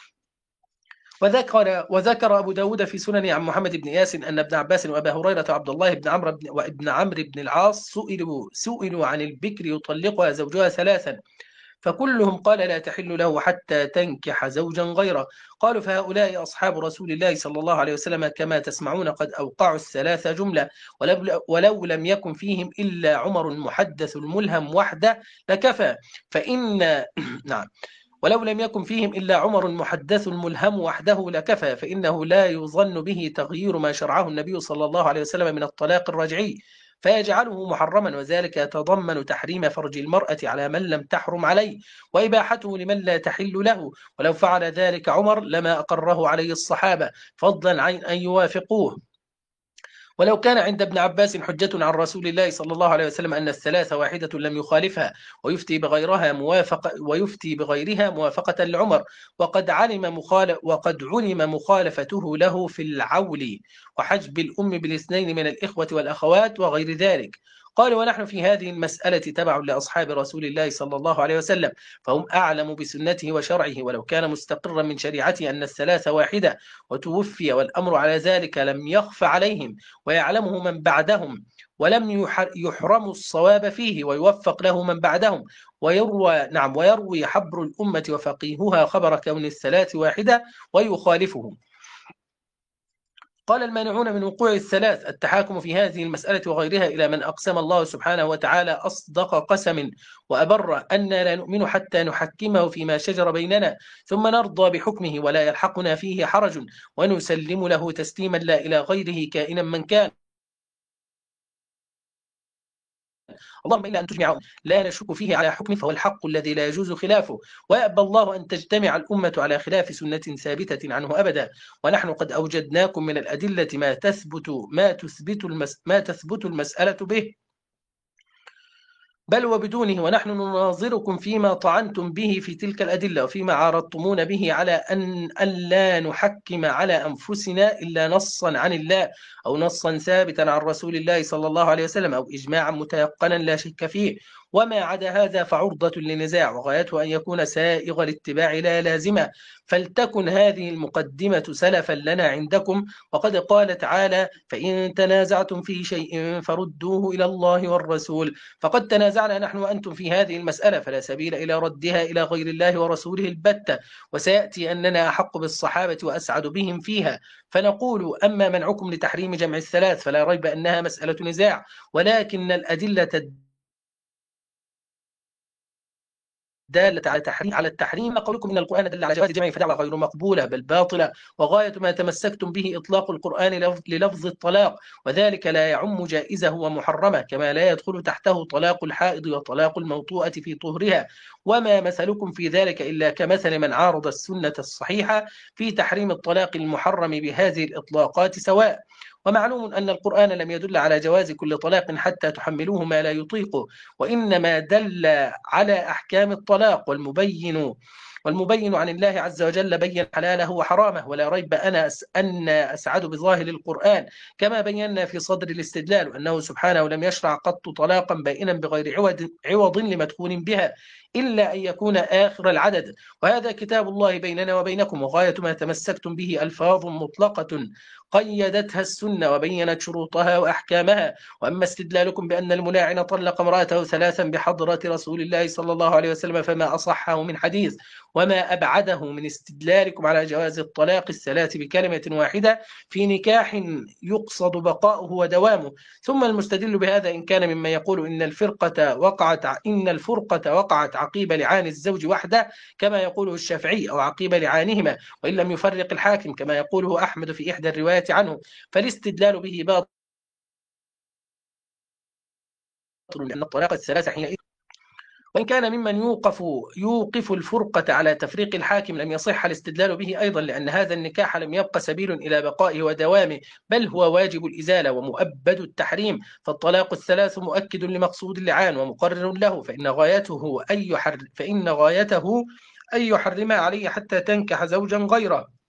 وذكر وذكر أبو داود في سننه عن محمد بن إياس أن ابن عباس وأبا هريرة وعبد الله بن عمرو وابن عمرو بن العاص سئلوا سئلوا عن البكر يطلقها زوجها ثلاثا، فكلهم قال لا تحل له حتى تنكح زوجا غيره. قالوا فهؤلاء أصحاب رسول الله صلى الله عليه وسلم كما تسمعون قد أوقعوا الثلاثة جملة، ولو, ولو لم يكن فيهم إلا عمر المحدث الملهم وحده لكفى، فإن نعم ولو لم يكن فيهم إلا عمر المحدث الملهم وحده لكفى، فإنه لا يظن به تغيير ما شرعه النبي صلى الله عليه وسلم من الطلاق الرجعي فيجعله محرما، وذلك يتضمن تحريم فرج المرأة على من لم تحرم عليه وإباحته لمن لا تحل له، ولو فعل ذلك عمر لما أقره عليه الصحابة فضلا عن أن يوافقوه. ولو كان عند ابن عباس حجة عن رسول الله صلى الله عليه وسلم أن الثلاث واحدة لم يخالفها ويفتي بغيرها موافقة ويفتي بغيرها موافقة لعمر، وقد علم مخالف وقد علم مخالفته له في العول وحجب الأم بالاثنين من الإخوة والأخوات وغير ذلك. قال ونحن في هذه المسألة تبع لأصحاب رسول الله صلى الله عليه وسلم، فهم أعلم بسنته وشرعه، ولو كان مستقرا من شريعته أن الثلاث واحدة وتوفي والأمر على ذلك لم يخف عليهم ويعلمه من بعدهم، ولم يحرموا الصواب فيه ويوفق له من بعدهم. ويروى نعم ويروي حبر الأمة وفقيهها خبر كون الثلاث واحدة ويخالفهم. قال المانعون من وقوع الثلاث التحاكم في هذه المسألة وغيرها إلى من أقسم الله سبحانه وتعالى أصدق قسم وأبر أن لا نؤمن حتى نحكمه فيما شجر بيننا ثم نرضى بحكمه ولا يلحقنا فيه حرج ونسلم له تسليما لا إلى غيره كائنا من كان. اللهم إلا أن تجمع لا نشك فيه على حكم فهو الحق الذي لا يجوز خلافه، ويأبى الله أن تجتمع الأمة على خلاف سنة ثابتة عنه أبدا. ونحن قد أوجدناكم من الأدلة ما تثبت ما تثبت المس ما تثبت المسألة به بل وبدونه، ونحن نناظركم فيما طعنتم به في تلك الأدلة وفيما عارضتمون به على أن ألا نحكم على أنفسنا إلا نصا عن الله أو نصا ثابتا عن رسول الله صلى الله عليه وسلم أو إجماعا متيقنا لا شك فيه، وما عدا هذا فعرضة للنزاع وغايته أن يكون سائغ الاتباع لا لازمة. فلتكن هذه المقدمة سلفا لنا عندكم، وقد قال تعالى فإن تنازعتم في شيء فردوه إلى الله والرسول، فقد تنازعنا نحن وأنتم في هذه المسألة فلا سبيل إلى ردها إلى غير الله ورسوله البتة، وسيأتي أننا أحق بالصحابة وأسعد بهم فيها. فنقول أما منعكم لتحريم جمع الثلاث فلا ريب أنها مسألة نزاع، ولكن الأدلة الدالة على تحريم على التحريم. قولكم إن القرآن دل على جواز جمع فدعوى غير مقبولة بل باطلة، وغاية ما تمسكتم به إطلاق القرآن للفظ الطلاق، وذلك لا يعم جائزه ومحرمه، كما لا يدخل تحته طلاق الحائض وطلاق الموطوءة في طهرها. وما مثلكم في ذلك إلا كمثل من عارض السنة الصحيحة في تحريم الطلاق المحرم بهذه الإطلاقات سواء. ومعلوم أن القرآن لم يدل على جواز كل طلاق حتى تحملوه ما لا يطيقه، وإنما دل على أحكام الطلاق، والمبين والمبين عن الله عز وجل بين حلاله وحرامه، ولا ريب أنا أن أسعد بظاهر القرآن كما بينا في صدر الاستدلال، أنه سبحانه لم يشرع قط طلاقا بائنا بغير عوض, عوض لمدخول بها إلا أن يكون آخر العدد، وهذا كتاب الله بيننا وبينكم، وغاية ما تمسكتم به ألفاظ مطلقة قيدتها السنة وبينت شروطها وأحكامها. وأما استدلالكم بأن الملاعن طلق امرأته ثلاثا بحضرة رسول الله صلى الله عليه وسلم فما أصحه من حديث، وما أبعده من استدلالكم على جواز الطلاق الثلاث بكلمة واحدة في نكاح يقصد بقاؤه ودوامه. ثم المستدل بهذا إن كان مما يقول إن الفرقة وقعت إن الفرقة وقعت عقيب لعان الزوج وحده كما يقوله الشافعي، أو عقيب لعانهما، وإن لم يفرق الحاكم كما يقوله أحمد في إحدى الروايات عنه، فالاستدلال به باطل، لأن الطلاق الثلاثة حينئذ وإن كان ممن يوقف يوقف الفرقة على تفريق الحاكم لم يصح الاستدلال به أيضا، لأن هذا النكاح لم يبقى سبيل إلى بقائه ودوامه، بل هو واجب الإزالة ومؤبد التحريم. فالطلاق الثلاث مؤكد لمقصود اللعان ومقرر له، فإن غايته أن يحر فإن غايته أن يحرم عليه حتى تنكح زوجا غيره،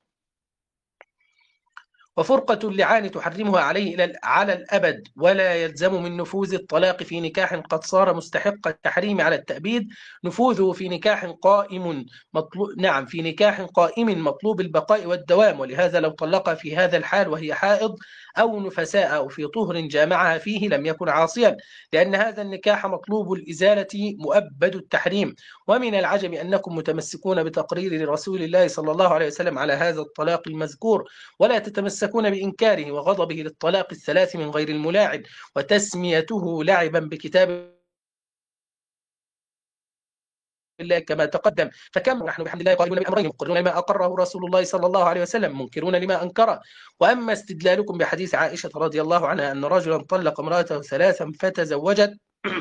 وفرقة اللعان تحرمها عليه إلى على الأبد، ولا يلزم من نفوذ الطلاق في نكاح قد صار مستحق التحريم على التأبيد نفوذه في نكاح قائم مطلوب نعم في نكاح قائم مطلوب البقاء والدوام. ولهذا لو طلقها في هذا الحال وهي حائض أو نفساء أو في طهر جامعها فيه لم يكن عاصيا، لأن هذا النكاح مطلوب الإزالة مؤبد التحريم. ومن العجب أنكم متمسكون بتقرير رسول الله صلى الله عليه وسلم على هذا الطلاق المذكور، ولا تتمسكون بإنكاره وغضبه للطلاق الثلاث من غير الملاعن، وتسميته لعبا بكتاب الله كما تقدم. فكم نحن بحمد الله قائلون بأمرين، مقرون لما أقره رسول الله صلى الله عليه وسلم، منكرون لما أنكره. وأما استدلالكم بحديث عائشة رضي الله عنها أن رجلا طلق امرأته ثلاثا فتزوجت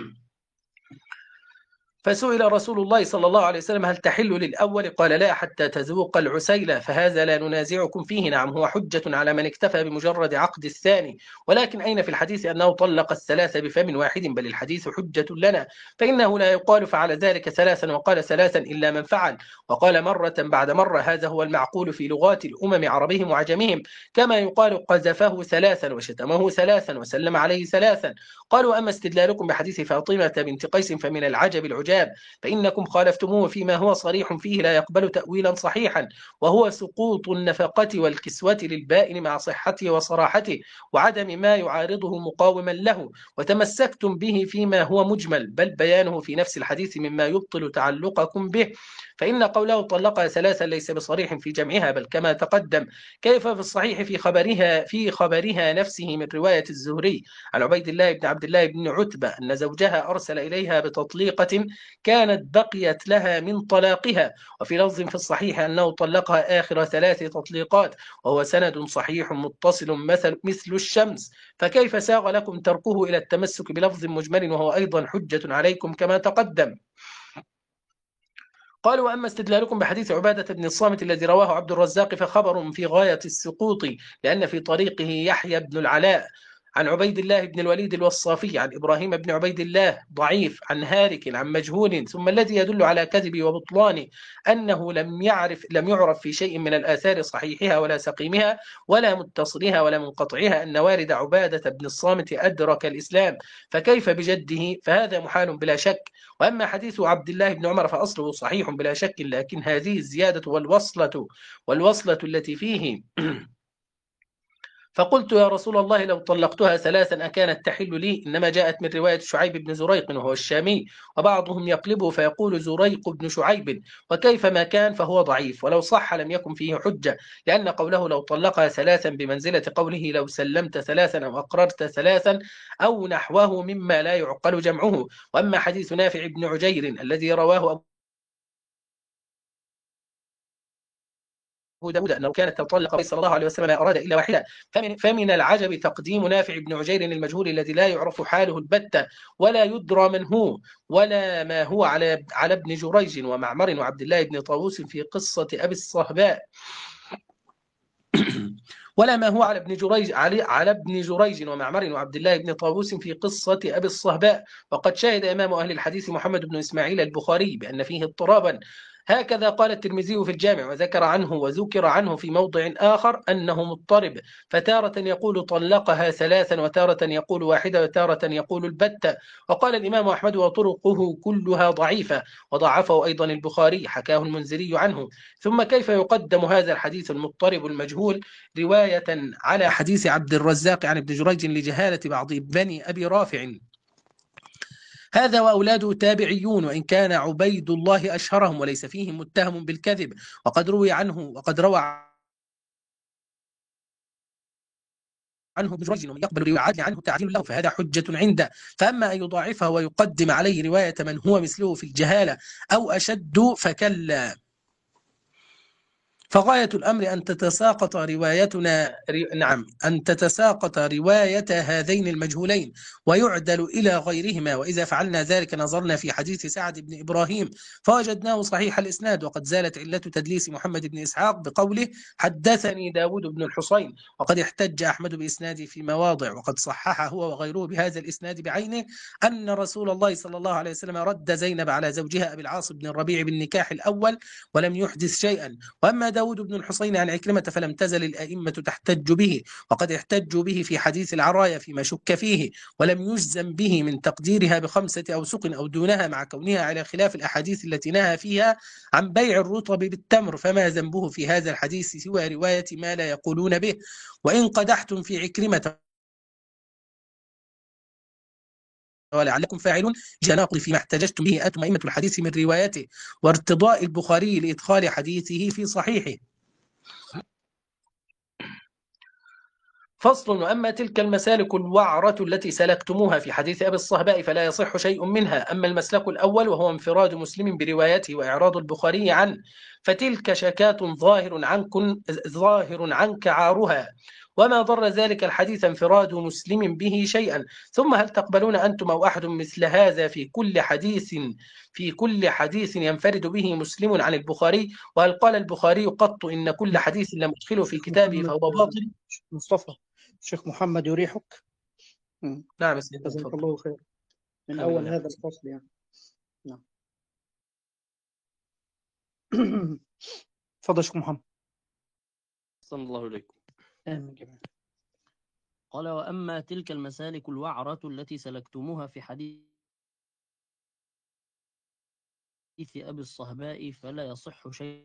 فسئل رسول الله صلى الله عليه وسلم هل تحل للأول؟ قال لا حتى تذوق العسيلة، فهذا لا ننازعكم فيه، نعم هو حجة على من اكتفى بمجرد عقد الثاني، ولكن أين في الحديث أنه طلق الثلاث بفم واحد؟ بل الحديث حجة لنا، فإنه لا يقال فعل ذلك ثلاثا وقال ثلاثا إلا من فعل، وقال مرة بعد مرة، هذا هو المعقول في لغات الأمم عربهم وعجمهم، كما يقال قذفه ثلاثا وشتمه ثلاثا وسلم عليه ثلاثا. قالوا أما استدلالكم بحديث فاطمة بنت قيس فمن العجب العجاب، فإنكم خالفتموه فيما هو صريح فيه لا يقبل تأويلا صحيحا، وهو سقوط النفقة والكسوة للبائن مع صحته وصراحته وعدم ما يعارضه مقاوما له، وتمسكتم به فيما هو مجمل، بل بيانه في نفس الحديث مما يبطل تعلقكم به، فإن قوله طلقها ثلاثا ليس بصريح في جمعها، بل كما تقدم. كيف في الصحيح في خبرها في خبرها نفسه من رواية الزهري عن عبيد الله بن عبد الله بن عتبة أن زوجها أرسل إليها بتطليقة كانت بقيت لها من طلاقها، وفي لفظ في الصحيح أنه طلقها آخر ثلاث تطليقات، وهو سند صحيح متصل مثل, مثل الشمس، فكيف ساغ لكم تركه إلى التمسك بلفظ مجمل وهو أيضا حجة عليكم كما تقدم. قالوا وأما استدلالكم بحديث عبادة بن الصامت الذي رواه عبد الرزاق فخبر في غاية السقوط، لأن في طريقه يحيى بن العلاء عن عبيد الله بن الوليد الوصافي عن إبراهيم بن عبيد الله ضعيف عن هارك عن مجهول، ثم الذي يدل على كذب وبطلان أنه لم يعرف لم يعرف في شيء من الآثار صحيحها ولا سقيمها ولا متصلها ولا منقطعها أن والد عبادة بن الصامت أدرك الإسلام، فكيف بجده؟ فهذا محال بلا شك. وأما حديث عبد الله بن عمر فأصله صحيح بلا شك، لكن هذه الزيادة والوصلة والوصلة التي فيه فقلت يا رسول الله لو طلقتها ثلاثا أكانت تحل لي؟ إنما جاءت من رواية شعيب بن زريق وهو الشامي، وبعضهم يقلبه فيقول زريق بن شعيب، وكيف ما كان فهو ضعيف، ولو صح لم يكن فيه حجة، لأن قوله لو طلقها ثلاثا بمنزلة قوله لو سلمت ثلاثا أو أقررت ثلاثا أو نحوه مما لا يعقل جمعه. وأما حديث نافع بن عجير الذي رواه داود أنه كانت تطلق صلى الله عليه وسلم ما أراد إلا واحدة. فمن, فمن العجب تقديم نافع بن عجير المجهول الذي لا يعرف حاله البتة ولا يدرى من هو ولا ما هو على على ابن جريج ومعمر وعبد الله بن طاووس في قصة أبي الصهباء ولا ما هو على ابن جريج علي على ابن جريج ومعمر وعبد الله بن طاووس في قصة أبي الصهباء. وقد شهد إمام أهل الحديث محمد بن إسماعيل البخاري بأن فيه اضطرابا. هكذا قال الترمذي في الجامع وذكر عنه وذكر عنه في موضع آخر أنه مضطرب، فتارة يقول طلقها ثلاثا وتارة يقول واحدة وتارة يقول البتة. وقال الإمام أحمد وطرقه كلها ضعيفة وضعفه أيضا البخاري، حكاه المنذري عنه. ثم كيف يقدم هذا الحديث المضطرب المجهول رواية على حديث عبد الرزاق عن ابن جريج لجهالة بعض بني أبي رافع؟ هذا وأولاده تابعيون، وإن كان عبيد الله أشهرهم وليس فيهم متهم بالكذب، وقد روي عنه وقد روى عنه ابن جريج ومن يقبل رواية عدل عنه تعديل له فهذا حجة عنده. فأما أن يضاعفها ويقدم عليه رواية من هو مثله في الجهالة أو أشد فكلا. فغاية الأمر أن تتساقط روايتنا نعم أن تتساقط رواية هذين المجهولين ويعدل إلى غيرهما. وإذا فعلنا ذلك نظرنا في حديث سعد بن إبراهيم فوجدناه صحيح الإسناد، وقد زالت علة تدليس محمد بن إسحاق بقوله حدثني داود بن الحصين، وقد احتج أحمد بإسناده في مواضع، وقد صحح هو وغيره بهذا الإسناد بعينه أن رسول الله صلى الله عليه وسلم رد زينب على زوجها أبي العاص بن الربيع بالنكاح الأول ولم يحدث شيئا. وأما داود بن الحصين عن عكرمة فلم تزل الأئمة تحتج به، وقد احتجوا به في حديث العراية فيما شك فيه، ولم يجزم به من تقديرها بخمسة أوسق أو دونها مع كونها على خلاف الأحاديث التي نهى فيها عن بيع الرطب بالتمر. فما ذنبه في هذا الحديث سوى رواية ما لا يقولون به. وإن قدحتم في عكرمة ولعلكم فاعلون جناقض فيما احتججتم به أنتم أئمة الحديث من روايته وارتضاء البخاري لإدخال حديثه في صحيحه. فصل. وأما تلك المسالك الوعرة التي سلكتموها في حديث أبي الصهباء فلا يصح شيء منها. أما المسلك الأول وهو انفراد مسلم بروايته وإعراض البخاري عنه فتلك شكات ظاهر عنكم ظاهر عنك عارها، وما ضر ذلك الحديث انفراد مسلم به شيئا. ثم هل تقبلون أنتم أو أحد مثل هذا في كل حديث في كل حديث ينفرد به مسلم عن البخاري؟ وهل قال البخاري قط إن كل حديث لم أدخله في كتابه فهو باطل؟ مصطفى الشيخ محمد يريحك. نعم سيدي، جزاك الله خير من أول هذا الفصل يعني. نعم تفضل شيخ محمد. صلى الله عليكم. آمين جميعا. قال وأما تلك المسالك الوعرة التي سلكتموها في حديث أبي الصهباء فلا يصح شيء.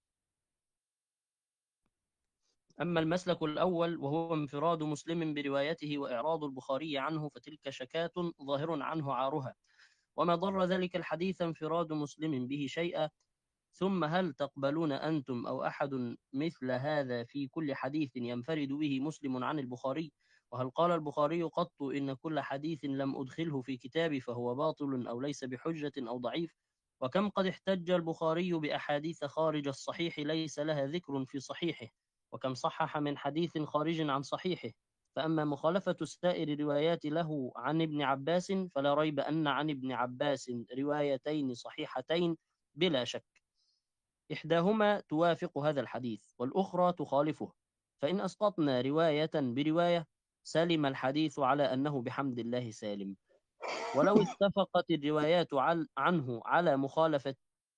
أما المسلك الأول وهو انفراد مسلم بروايته وإعراض البخاري عنه فتلك شكات ظاهر عنه عارها، وما ضر ذلك الحديث انفراد مسلم به شيئا. ثم هل تقبلون أنتم أو أحد مثل هذا في كل حديث ينفرد به مسلم عن البخاري؟ وهل قال البخاري قط إن كل حديث لم أدخله في كتابي فهو باطل أو ليس بحجة أو ضعيف؟ وكم قد احتج البخاري بأحاديث خارج الصحيح ليس لها ذكر في صحيحه، وكم صحح من حديث خارج عن صحيحه. فأما مخالفة سائر الروايات له عن ابن عباس فلا ريب أن عن ابن عباس روايتين صحيحتين بلا شك، إحداهما توافق هذا الحديث والأخرى تخالفه، فإن أسقطنا رواية برواية سلم الحديث على أنه بحمد الله سالم. ولو اتفقت الروايات عنه على مخالفته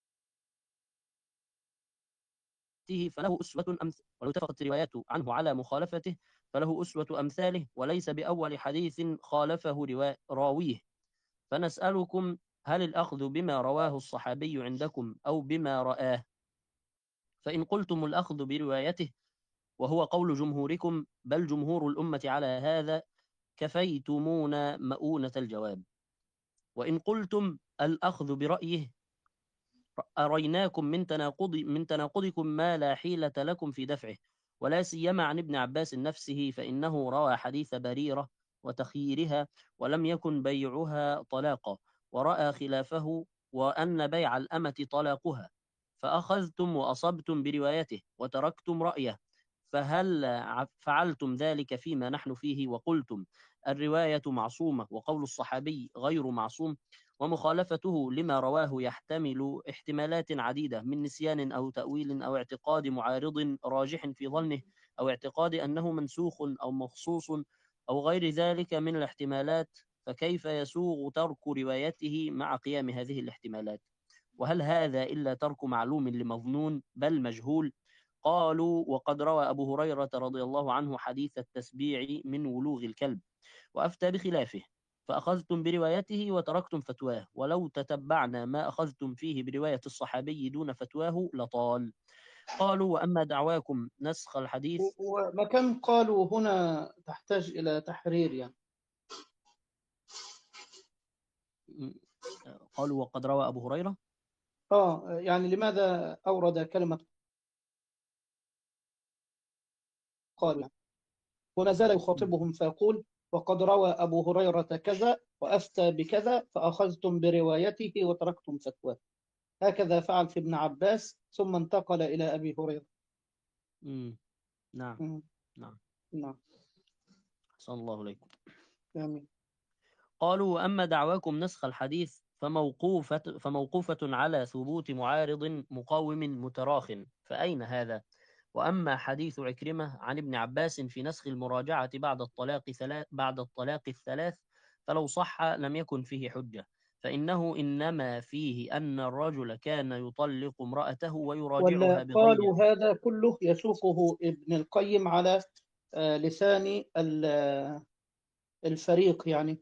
فله أسوة أمث ولو اتفقت الروايات عنه على مخالفته فله أسوة أمثاله، وليس بأول حديث خالفه راويه. فنسألكم هل الأخذ بما رواه الصحابي عندكم أو بما رآه؟ فإن قلتم الأخذ بروايته وهو قول جمهوركم بل جمهور الأمة على هذا كفيتمونا مؤونة الجواب. وإن قلتم الأخذ برأيه أريناكم من تناقض من تناقضكم ما لا حيلة لكم في دفعه، ولا سيما عن ابن عباس نفسه فإنه روى حديث بريرة وتخييرها ولم يكن بيعها طلاقا، ورأى خلافه وأن بيع الأمة طلاقها. فأخذتم وأصبتم بروايته وتركتم رأيه، فهل ع- فعلتم ذلك فيما نحن فيه وقلتم الرواية معصومة وقول الصحابي غير معصوم، ومخالفته لما رواه يحتمل احتمالات عديدة من نسيان أو تأويل أو اعتقاد معارض راجح في ظنه، أو اعتقاد أنه منسوخ أو مخصوص أو غير ذلك من الاحتمالات، فكيف يسوغ ترك روايته مع قيام هذه الاحتمالات؟ وهل هذا إلا ترك معلوم لمظنون بل مجهول؟ قالوا وقد روى أبو هريرة رضي الله عنه حديث التسبيع من ولوغ الكلب وأفتى بخلافه، فأخذتم بروايته وتركتم فتواه، ولو تتبعنا ما أخذتم فيه برواية الصحابي دون فتواه لطال. قالوا وأما دعواكم نسخ الحديث. وما كان قالوا هنا تحتاج إلى تحرير يعني. قالوا وقد روى أبو هريرة. آه يعني لماذا أورد كلمة قالوا يعني؟ هنا زال يخاطبهم فيقول وقد روى أبو هريرة كذا وأفتى بكذا فأخذتم بروايته وتركتم فتواه. هكذا فعل في ابن عباس ثم انتقل إلى أبي هريرة. مم. نعم مم. نعم. نعم. صلى الله عليكم. آمين. قالوا وأما دعواكم نسخ الحديث فموقوفة, فموقوفة على ثبوت معارض مقاوم متراخ، فأين هذا؟ وأما حديث عكرمة عن ابن عباس في نسخ المراجعة بعد الطلاق ثلاث بعد الطلاق الثلاث فلو صح لم يكن فيه حجة، فإنه إنما فيه أن الرجل كان يطلق امرأته ويراجعها ولا بغير. قالوا هذا كله يسوقه ابن القيم على آه، لسان ال- الفريق يعني.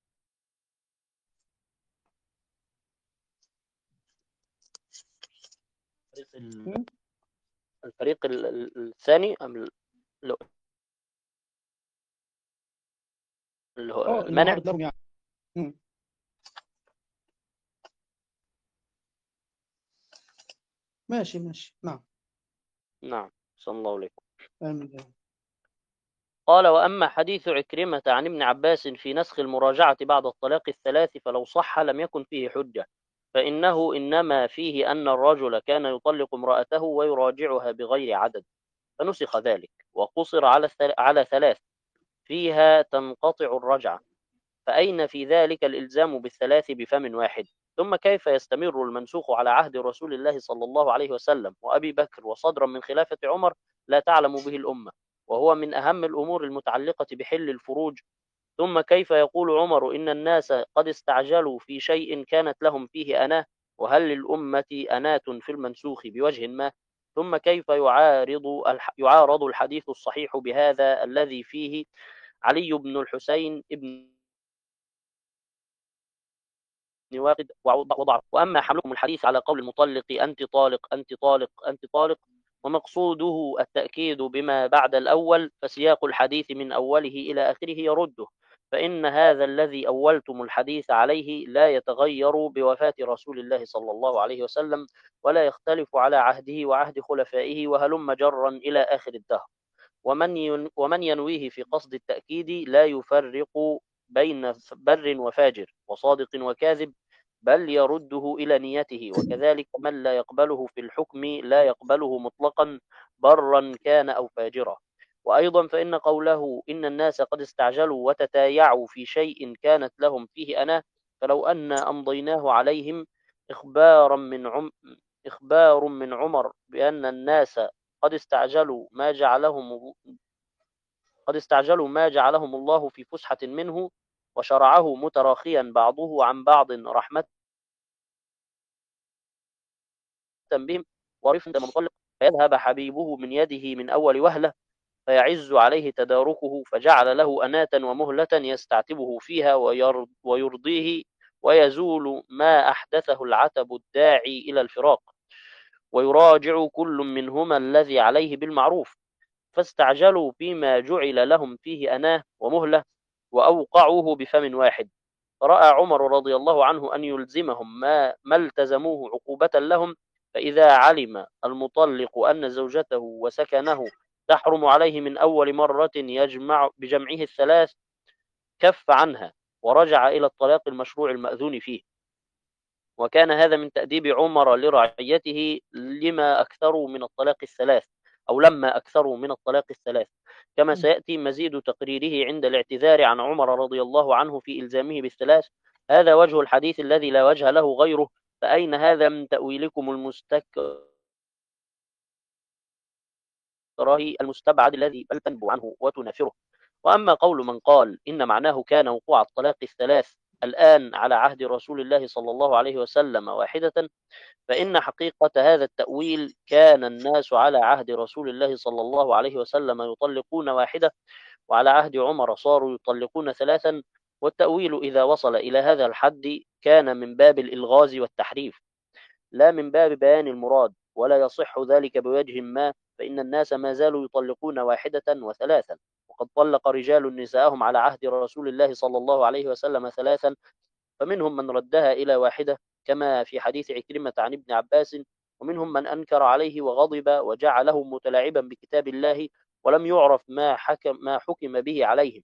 ال- م? الفريق ال- ال- الثاني أم ال- اللي هو اه المانع؟ المعارض لهم يعني. م. ماشي ماشي. نعم. نعم صلى الله عليه. آمين. قال وأما حديث عكرمة عن ابن عباس في نسخ المراجعة بعد الطلاق الثلاث فلو صح لم يكن فيه حجة، فإنه إنما فيه أن الرجل كان يطلق امرأته ويراجعها بغير عدد، فنسخ ذلك وقصر على على ثلاث فيها تنقطع الرجعة، فأين في ذلك الإلزام بالثلاث بفم واحد؟ ثم كيف يستمر المنسوخ على عهد رسول الله صلى الله عليه وسلم وأبي بكر وصدرا من خلافة عمر لا تعلم به الأمة، وهو من أهم الأمور المتعلقة بحل الفروج؟ ثم كيف يقول عمر إن الناس قد استعجلوا في شيء كانت لهم فيه أناة، وهل للأمة أناة في المنسوخ بوجه ما؟ ثم كيف يعارض يعارض الحديث الصحيح بهذا الذي فيه علي بن الحسين ابن واقد وضع. وأما حملكم الحديث على قول المطلق أنت طالق أنت طالق أنت طالق ومقصوده التأكيد بما بعد الأول، فسياق الحديث من أوله إلى آخره يرده، فإن هذا الذي أولتم الحديث عليه لا يتغير بوفاة رسول الله صلى الله عليه وسلم، ولا يختلف على عهده وعهد خلفائه وهلم جرا إلى آخر الدهر. ومن ومن ينويه في قصد التأكيد لا يفرق بين بر وفاجر وصادق وكاذب، بل يرده إلى نيته، وكذلك من لا يقبله في الحكم لا يقبله مطلقا برا كان أو فاجرا. وأيضا فإن قوله إن الناس قد استعجلوا وتتايعوا في شيء كانت لهم فيه أناه، فلو أن أمضيناه عليهم إخبارا من عم إخبار من عمر بأن الناس قد استعجلوا ما جعلهم قد استعجلوا ما جعلهم الله في فسحة منه وشرعه متراخيا بعضه عن بعض رحمة بهم ورفق منطلق، فيذهب حبيبه من يده من أول وهلة فيعز عليه تداركه، فجعل له أناة ومهلة يستعتبه فيها ويرضيه، ويزول ما أحدثه العتب الداعي إلى الفراق، ويراجع كل منهما الذي عليه بالمعروف، فاستعجلوا فيما جعل لهم فيه أناه ومهلة وأوقعوه بفم واحد، فرأى عمر رضي الله عنه أن يلزمهم ما, ما التزموه عقوبة لهم، فإذا علم المطلق أن زوجته وسكنه تحرم عليه من أول مرة يجمع بجمعه الثلاث كف عنها ورجع إلى الطلاق المشروع المأذون فيه. وكان هذا من تأديب عمر لرعيته لما أكثروا من الطلاق الثلاث أو لما أكثروا من الطلاق الثلاث، كما سيأتي مزيد تقريره عند الاعتذار عن عمر رضي الله عنه في إلزامه بالثلاث. هذا وجه الحديث الذي لا وجه له غيره، فأين هذا من تأويلكم المستكره المستبعد الذي بل تنبو عنه وتنافره؟ وأما قول من قال إن معناه كان وقوع الطلاق الثلاث الآن على عهد رسول الله صلى الله عليه وسلم واحدة، فإن حقيقة هذا التأويل كان الناس على عهد رسول الله صلى الله عليه وسلم يطلقون واحدة، وعلى عهد عمر صاروا يطلقون ثلاثا، والتأويل إذا وصل إلى هذا الحد كان من باب الإلغاز والتحريف لا من باب بيان المراد، ولا يصح ذلك بوجه ما، فإن الناس ما زالوا يطلقون واحدة وثلاثا، وقد طلق رجال نساءهم على عهد رسول الله صلى الله عليه وسلم ثلاثا، فمنهم من ردها إلى واحدة كما في حديث عكرمة عن ابن عباس، ومنهم من أنكر عليه وغضب وجعله متلاعبا بكتاب الله ولم يعرف ما حكم, ما حكم به عليهم،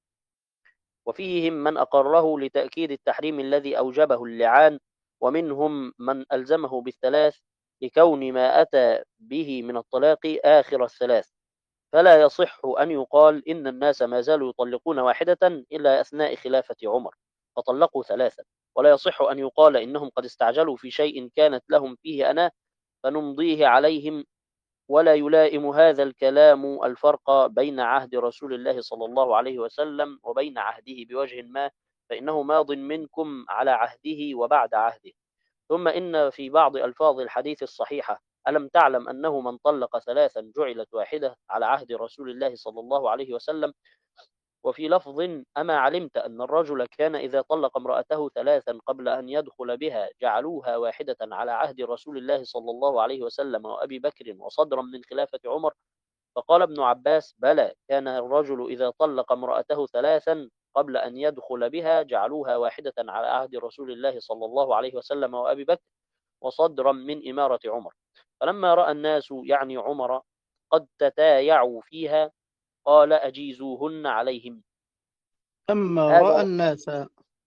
وفيهم من أقره لتأكيد التحريم الذي أوجبه اللعان، ومنهم من ألزمه بالثلاث لكون ما أتى به من الطلاق آخر الثلاث، فلا يصح أن يقال إن الناس ما زالوا يطلقون واحدة إلا أثناء خلافة عمر فطلقوا ثلاثا، ولا يصح أن يقال إنهم قد استعجلوا في شيء كانت لهم فيه أنا فنمضيه عليهم، ولا يلائم هذا الكلام الفرق بين عهد رسول الله صلى الله عليه وسلم وبين عهده بوجه ما، فإنه ماض منكم على عهده وبعد عهده. ثم إن في بعض ألفاظ الحديث الصحيحة ألم تعلم أنه من طلق ثلاثا جعلت واحدة على عهد رسول الله صلى الله عليه وسلم، وفي لفظ أما علمت أن الرجل كان إذا طلق امرأته ثلاثا قبل أن يدخل بها جعلوها واحدة على عهد رسول الله صلى الله عليه وسلم وأبي بكر وصدرا من خلافة عمر؟ فقال ابن عباس بلى، كان الرجل إذا طلق امرأته ثلاثا قبل أن يدخل بها جعلوها واحدة على عهد رسول الله صلى الله عليه وسلم وأبي بكر وصدرا من إمارة عمر، فلما رأى الناس يعني عمر قد تتايعوا فيها قال أجيزوهن عليهم. أما رأى الناس آه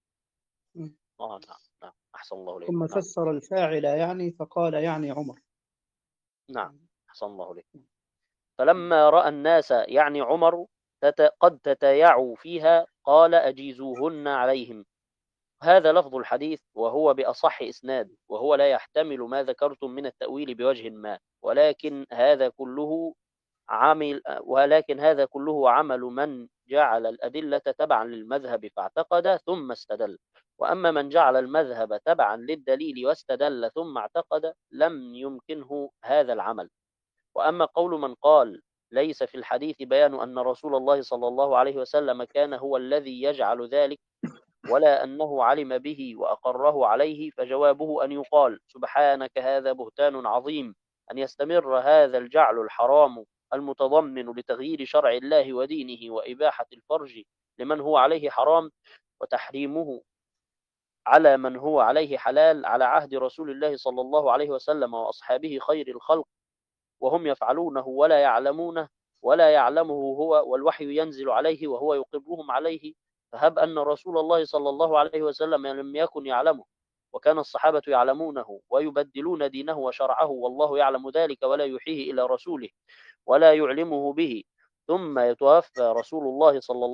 نعم نعم أحسن الله إليك. ثم نعم. فسر الفاعل يعني فقال يعني عمر. نعم أحسن الله إليك. فلما رأى الناس يعني عمر تت... قد تتايعوا فيها قال أجيزوهن عليهم. هذا لفظ الحديث وهو بأصح إسناد، وهو لا يحتمل ما ذكرتم من التأويل بوجه ما، ولكن هذا كله عمل ولكن هذا كله عمل من جعل الأدلة تبعا للمذهب فاعتقد ثم استدل، وأما من جعل المذهب تبعا للدليل واستدل ثم اعتقد لم يمكنه هذا العمل. وأما قول من قال ليس في الحديث بيان أن رسول الله صلى الله عليه وسلم كان هو الذي يجعل ذلك ولا أنه علم به وأقره عليه، فجوابه أن يقال سبحانك هذا بهتان عظيم أن يستمر هذا الجعل الحرام المتضمن لتغيير شرع الله ودينه وإباحة الفرج لمن هو عليه حرام وتحريمه على من هو عليه حلال على عهد رسول الله صلى الله عليه وسلم وأصحابه خير الخلق، وهم يفعلونه ولا يعلمونه ولا يعلمه هو، والوحي ينزل عليه وهو يقرهم عليه، فهب أن رسول الله صلى الله عليه وسلم لم يكن يعلمه وكان الصحابة يعلمونه ويبدلون دينه وشرعه والله يعلم ذلك ولا يوحيه إلى رسوله ولا يعلمه به، ثم يتوفى رسول الله صلى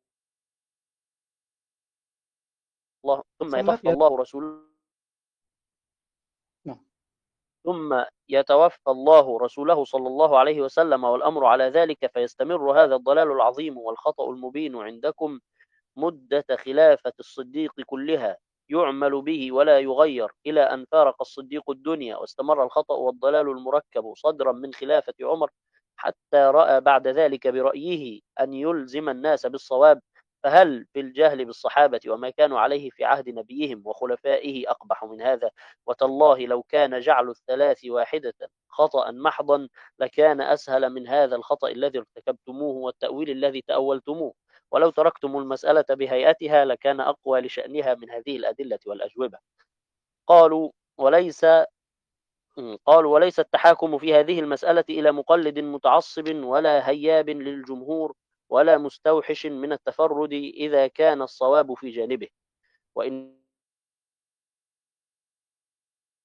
الله ثم يتوفى الله رسوله ثم يتوفى الله رسوله صلى الله عليه وسلم والأمر على ذلك، فيستمر هذا الضلال العظيم والخطأ المبين عندكم مدة خلافة الصديق كلها يعمل به ولا يغير إلى أن فارق الصديق الدنيا، واستمر الخطأ والضلال المركب صدرا من خلافة عمر حتى رأى بعد ذلك برأيه أن يلزم الناس بالصواب، فهل في الجهل بالصحابة وما كانوا عليه في عهد نبيهم وخلفائه أقبح من هذا؟ وتالله لو كان جعل الثلاث واحدة خطأ محضا لكان أسهل من هذا الخطأ الذي ارتكبتموه والتأويل الذي تأولتموه، ولو تركتم المسألة بهيئتها لكان أقوى لشأنها من هذه الأدلة والأجوبة. قالوا وليس قالوا وليس التحاكم في هذه المسألة إلى مقلد متعصب ولا هياب للجمهور ولا مستوحش من التفرد إذا كان الصواب في جانبه، وإن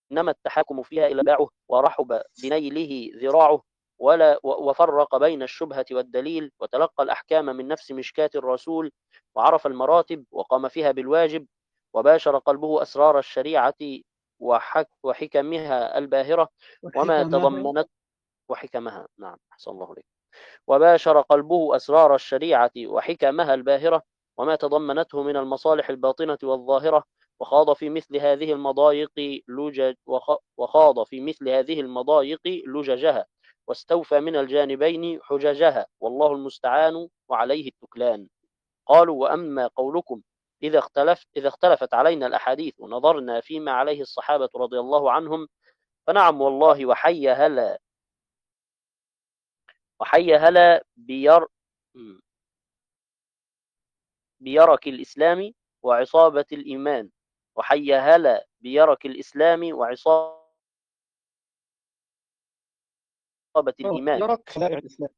إنما التحاكم فيها إلى باعه ورحب بنيله ذراعه، ولا وفرق بين الشبهة والدليل، وتلقى الأحكام من نفس مشكاة الرسول، وعرف المراتب وقام فيها بالواجب، وباشر قلبه أسرار الشريعة وحك وحكمها الباهرة وما وحكمها تضمنت وحكمها نعم أحسن الله عليك وباشر قلبه أسرار الشريعة وحكمها الباهرة وما تضمنته من المصالح الباطنة والظاهرة، وخاض في مثل هذه المضايق لجج وخاض في مثل هذه المضايق لججها، واستوفى من الجانبين حججها، والله المستعان وعليه التكلان. قالوا: وأما قولكم إذا اختلفت إذا اختلفت علينا الأحاديث ونظرنا فيما عليه الصحابة رضي الله عنهم، فنعم والله، وحي هلا وحي هلا بير بيرك الإسلام وعصابة الإيمان وحي هلا بيرك الإسلام وعصابة الإيمان. يرك طلائع الإسلام.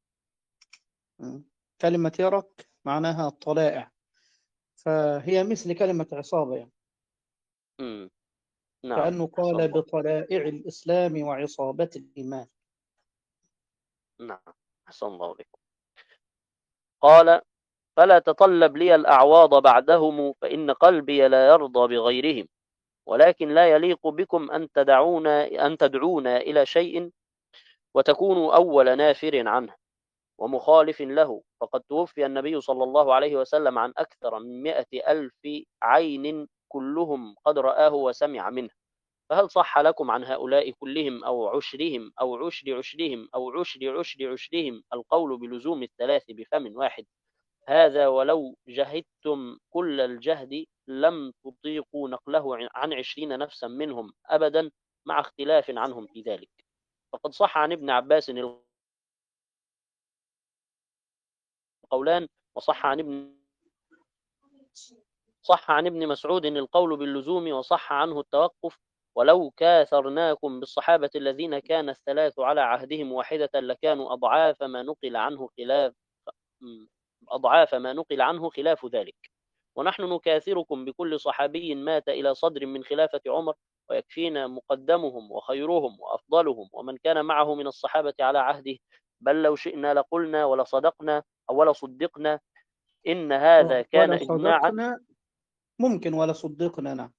كلمة يرك معناها الطلائع، فهي مثل كلمة عصابة يعني. مم. نعم كأنه قال بطلائع الإسلام وعصابة الإيمان. نعم أحسن الله عليكم. قال: فلا تطلب لي الأعواض بعدهم، فإن قلبي لا يرضى بغيرهم، ولكن لا يليق بكم أن تدعونا أن تدعونا إلى شيء وتكونوا أول نافر عنه ومخالف له، فقد توفي النبي صلى الله عليه وسلم عن أكثر من مئة ألف عين كلهم قد رآه وسمع منه، فهل صح لكم عن هؤلاء كلهم أو عشرهم أو عشر عشرهم أو عشر عشر عشرهم القول بلزوم الثلاث بفم واحد؟ هذا ولو جهدتم كل الجهد لم تطيقوا نقله عن عشرين نفسا منهم أبدا، مع اختلاف عنهم في ذلك. فقد صح عن ابن عباس القولان، وصح عن ابن صح عن ابن مسعود القول باللزوم، وصح عنه التوقف: ولو كاثرناكم بالصحابة الذين كان الثلاث على عهدهم واحدة لكانوا أضعاف ما نقل عنه خلاف أضعاف ما نقل عنه خلاف ذلك، ونحن نكاثركم بكل صحابي مات إلى صدر من خلافة عمر، ويكفينا مقدمهم وخيرهم وأفضلهم ومن كان معه من الصحابة على عهده، بل لو شئنا لقلنا ولصدقنا أو لصدقنا إن هذا كان ولا إجماعا. صدقنا ممكن ولا صدقنا. نعم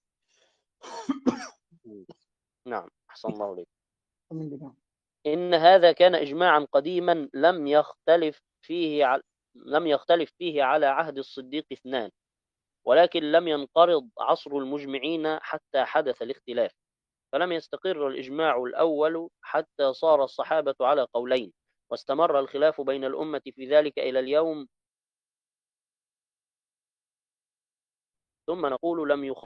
نعم أحسن الله عليك. نعم. إن هذا كان إجماعا قديما لم يختلف فيه ع... لم يختلف فيه على عهد الصديق اثنان، ولكن لم ينقرض عصر المجمعين حتى حدث الاختلاف، فلم يستقر الإجماع الأول حتى صار الصحابة على قولين، واستمر الخلاف بين الأمة في ذلك إلى اليوم، ثم نقول لم يخ...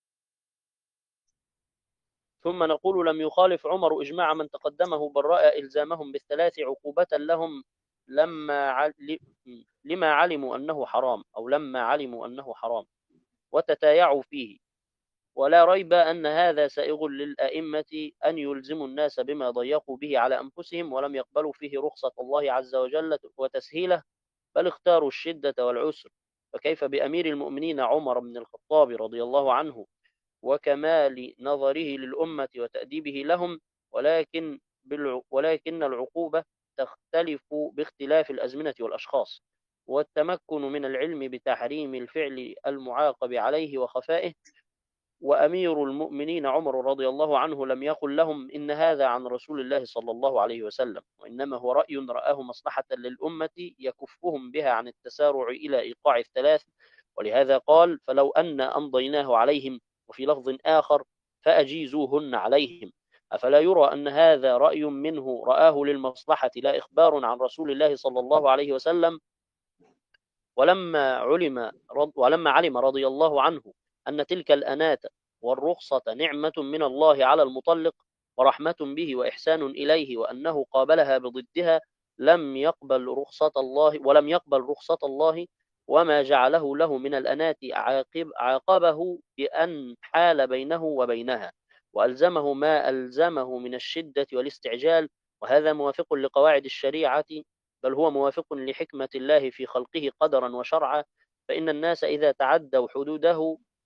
ثم نقول لم يخالف عمر إجماع من تقدمه، بل رأى إلزامهم بالثلاث عقوبة لهم لما عل... لما علموا أنه حرام أو لما علموا أنه حرام وتتايعوا فيه. ولا ريب أن هذا سائغ للأئمة أن يلزموا الناس بما ضيقوا به على أنفسهم ولم يقبلوا فيه رخصة الله عز وجل وتسهيله، بل اختاروا الشدة والعسر. فكيف بأمير المؤمنين عمر بن الخطاب رضي الله عنه وكمال نظره للأمة وتأديبه لهم، ولكن بالع... ولكن العقوبة تختلف باختلاف الأزمنة والأشخاص، والتمكن من العلم بتحريم الفعل المعاقب عليه وخفائه. وأمير المؤمنين عمر رضي الله عنه لم يقل لهم إن هذا عن رسول الله صلى الله عليه وسلم، وإنما هو رأي رآه مصلحة للأمة يكفهم بها عن التسارع إلى إيقاع الثلاث، ولهذا قال: فلو أن أمضيناه عليهم، وفي لفظ آخر: فأجيزوهن عليهم. أفلا يرى أن هذا رأي منه رآه للمصلحة لا إخبار عن رسول الله صلى الله عليه وسلم؟ ولما علم رض ولما علم رضي الله عنه أن تلك الأناة والرخصة نعمة من الله على المطلق ورحمة به وإحسان إليه، وأنه قابلها بضدها، لم يقبل رخصة الله ولم يقبل رخصة الله وما جعله له من الأناة عاقب عاقبه بأن حال بينه وبينها، وألزمه ما ألزمه من الشدة والاستعجال، وهذا موافق لقواعد الشريعة، بل هو موافق لحكمة الله في خلقه قدرا وشرعا، فإن الناس إذا تعدوا حدوده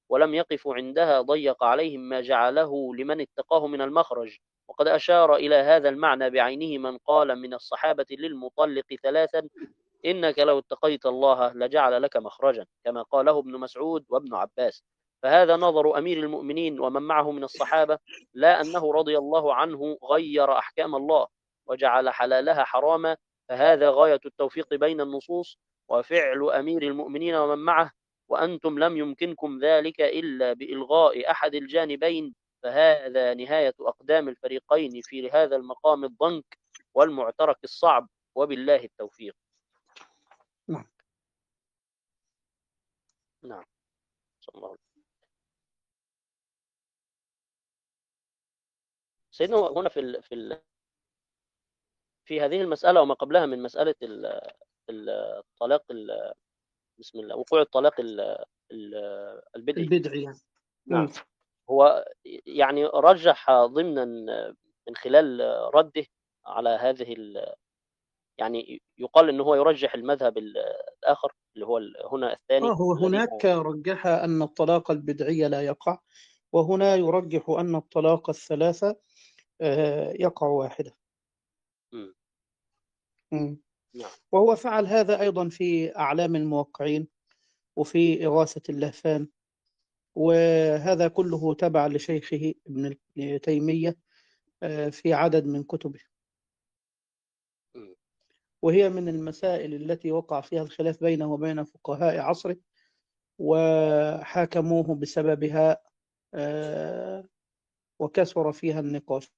ولم يقفوا عندها ضيق عليهم ما جعله لمن اتقاه من المخرج. وقد أشار إلى هذا المعنى بعينه من قال من الصحابة للمطلق ثلاثا: إنك لو اتقيت الله لجعل لك مخرجا، كما قاله ابن مسعود وابن عباس. فهذا نظر أمير المؤمنين ومن معه من الصحابة، لا أنه رضي الله عنه غير أحكام الله وجعل حلالها حراما، فهذا غاية التوفيق بين النصوص وفعل أمير المؤمنين ومن معه، وأنتم لم يمكنكم ذلك إلا بإلغاء أحد الجانبين، فهذا نهاية أقدام الفريقين في هذا المقام الضنك والمعترك الصعب، وبالله التوفيق. نعم. نعم. صلى الله عليه وسلم. سيدنا هنا في ال في ال في هذه المسألة وما قبلها من مسألة الطلاق، بسم الله، وقوع الطلاق البدعي البدعي يعني. نعم. هو يعني رجح ضمنا من خلال رده على هذه يعني يقال ان هو يرجح المذهب الاخر اللي هو هنا الثاني. آه هو هناك رجح ان الطلاق البدعي لا يقع، وهنا يرجح ان الطلاق الثلاثة يقع واحدة. م. م. نعم. وهو فعل هذا أيضا في أعلام الموقعين وفي إغاثة اللهفان، وهذا كله تبع لشيخه ابن تيمية في عدد من كتبه. م. وهي من المسائل التي وقع فيها الخلاف بينه وبين فقهاء عصره، وحاكموه بسببها وكثر فيها النقاش.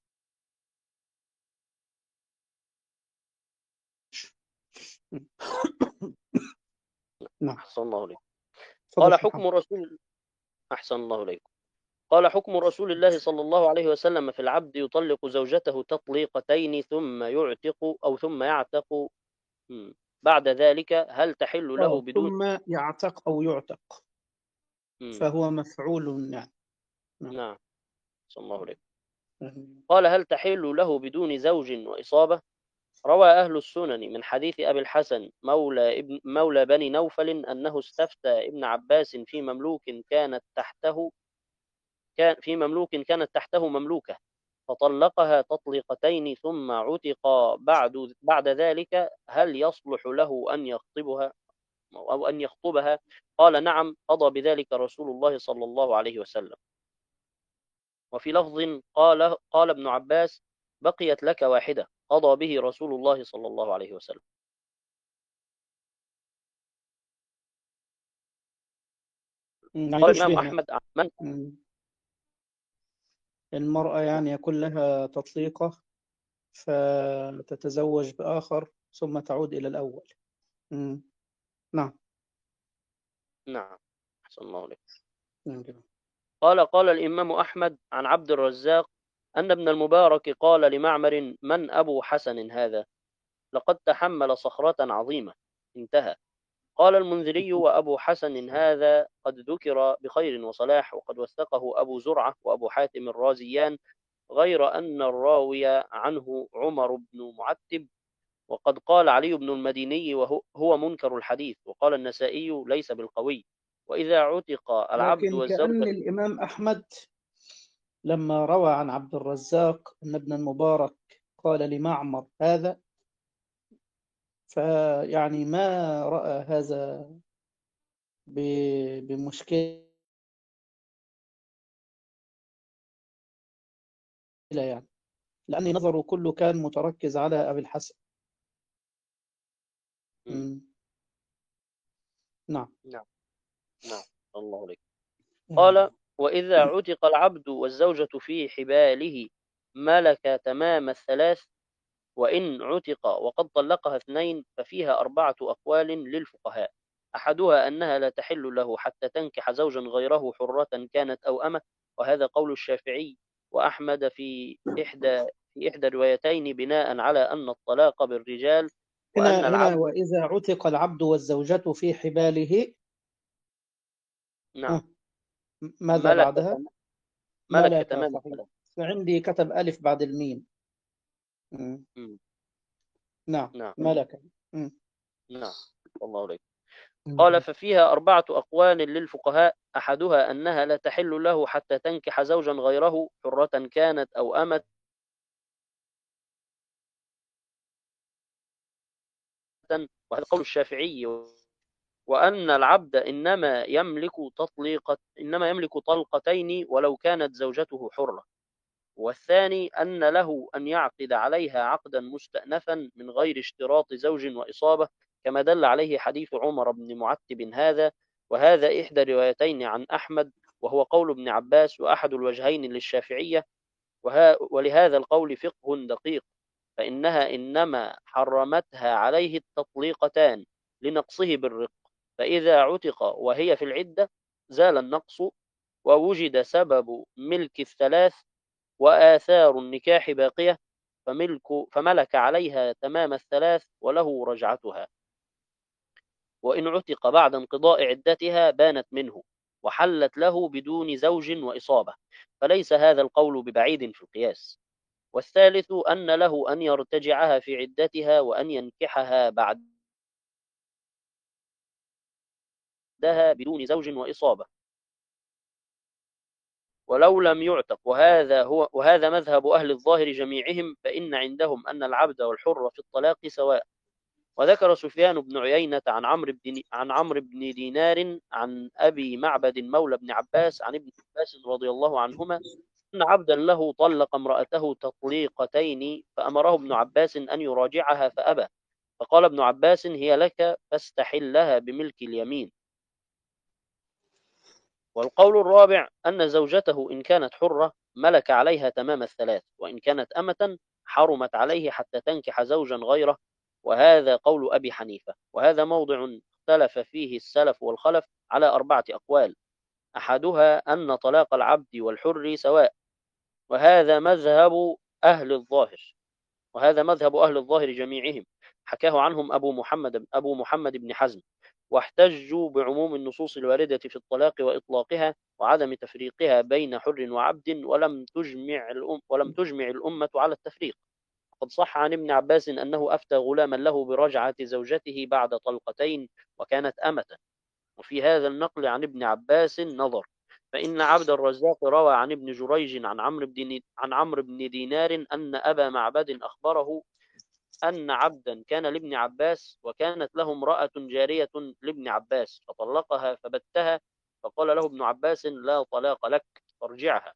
نعم. أحسن الله عليك. قال حكم رسول أحسن الله عليكم. قال حكم رسول الله صلى الله عليه وسلم في العبد يطلق زوجته تطليقتين ثم يعتق أو ثم يعتق بعد ذلك، هل تحل له بدون ثم يعتق أو يعتق م. فهو مفعول يعني. نعم. نعم. صلى الله عليه. قال هل تحل له بدون زوج وإصابة؟ روى أهل السنن من حديث أبي الحسن مولى ابن مولى بني نوفل أنه استفتى ابن عباس في مملوك كانت تحته كان في مملوك كانت تحته مملوكة فطلقها تطليقتين ثم عتق بعد بعد ذلك، هل يصلح له أن يخطبها أو أن يخطبها؟ قال نعم، قضى بذلك رسول الله صلى الله عليه وسلم. وفي لفظ قال قال ابن عباس بقيت لك واحدة، قضى به رسول الله صلى الله عليه وسلم. قال الإمام أحمد من المرأة يعني يكون لها تطليقة فتتزوج بآخر ثم تعود إلى الأول. مم. نعم. نعم. أحسن الله عليك. نعم. قال قال الإمام أحمد عن عبد الرزاق أن ابن المبارك قال لمعمر من أبو حسن هذا؟ لقد تحمل صخرة عظيمة. انتهى. قال المنذري وأبو حسن هذا قد ذكر بخير وصلاح، وقد وثقه أبو زرعة وأبو حاتم الرازيان، غير أن الراوي عنه عمر بن معتب، وقد قال علي بن المديني وهو منكر الحديث، وقال النسائي ليس بالقوي. وإذا عتق العبد والزوجة، لكن كأن الإمام أحمد لما روى عن عبد الرزاق أن ابن المبارك قال لمعمر هذا، فيعني ما رأى هذا بمشكلة يعني، لأن نظره كله كان متركز على أبي الحسن. نعم. نعم. نعم. الله عليك. قال وإذا عتق العبد والزوجة في حباله ملك تمام الثلاث، وإن عتق وقد طلقها اثنين ففيها أربعة أقوال للفقهاء، أحدها أنها لا تحل له حتى تنكح زوجا غيره حرة كانت أو أمة، وهذا قول الشافعي وأحمد في إحدى في إحدى الروايتين بناء على أن الطلاق بالرجال، وأن هنا العبد هنا وإذا عتق العبد والزوجة في حباله. نعم. ماذا ملك بعدها؟ تمام. ملك, ملك تمام. عندي كتب ألف بعد الميم. مم. نعم. نعم. ملك. نعم. الله عليك. قال ففيها أربعة أقوال للفقهاء، أحدها أنها لا تحل له حتى تنكح زوجا غيره حرة كانت أو أمة، وهذا قول الشافعي، وأن العبد إنما يملك تطليقة إنما يملك طلقتين ولو كانت زوجته حرة. والثاني أن له أن يعقد عليها عقدا مستأنفا من غير اشتراط زوج وإصابة، كما دل عليه حديث عمر بن معتب هذا، وهذا إحدى روايتين عن أحمد، وهو قول ابن عباس وأحد الوجهين للشافعية، وها ولهذا القول فقه دقيق، فإنها إنما حرمتها عليه التطليقتان لنقصه بالرق، فإذا عتق وهي في العدة زال النقص، ووجد سبب ملك الثلاث وآثار النكاح باقية، فملك فملك عليها تمام الثلاث وله رجعتها، وإن عتق بعد انقضاء عدتها بانت منه وحلت له بدون زوج وإصابة، فليس هذا القول ببعيد في القياس. والثالث أن له أن يرتجعها في عدتها وأن ينكحها بعدها بدون زوج وإصابة ولو لم يعتق، وهذا هو وهذا مذهب أهل الظاهر جميعهم، فإن عندهم أن العبد والحر في الطلاق سواء. وذكر سفيان بن عيينة عن عمرو بن عن عمرو بن دينار عن أبي معبد مولى بن عباس عن ابن عباس رضي الله عنهما أن عبدا له طلق امرأته تطليقتين، فأمره ابن عباس أن يراجعها فأبى، فقال ابن عباس هي لك فاستحلها بملك اليمين. والقول الرابع أن زوجته إن كانت حرة ملك عليها تمام الثلاث، وإن كانت أمة حرمت عليه حتى تنكح زوجا غيره، وهذا قول أبي حنيفة، وهذا موضع اختلف فيه السلف والخلف على أربعة أقوال، أحدها أن طلاق العبد والحر سواء، وهذا مذهب أهل الظاهر وهذا مذهب أهل الظاهر جميعهم، حكاه عنهم أبو محمد أبو محمد بن حزم، واحتجوا بعموم النصوص الواردة في الطلاق وإطلاقها وعدم تفريقها بين حر وعبد، ولم تجمع الأم ولم تجمع الأمة على التفريق. قد صح عن ابن عباس أنه أفتى غلاما له برجعة زوجته بعد طلقتين وكانت أمة، وفي هذا النقل عن ابن عباس نظر، فإن عبد الرزاق روى عن ابن جريج عن عمرو بن عن عمرو بن دينار أن أبا معبد أخبره أن عبدا كان لابن عباس وكانت له امرأة جارية لابن عباس فطلقها فبتها، فقال له ابن عباس لا طلاق لك فارجعها.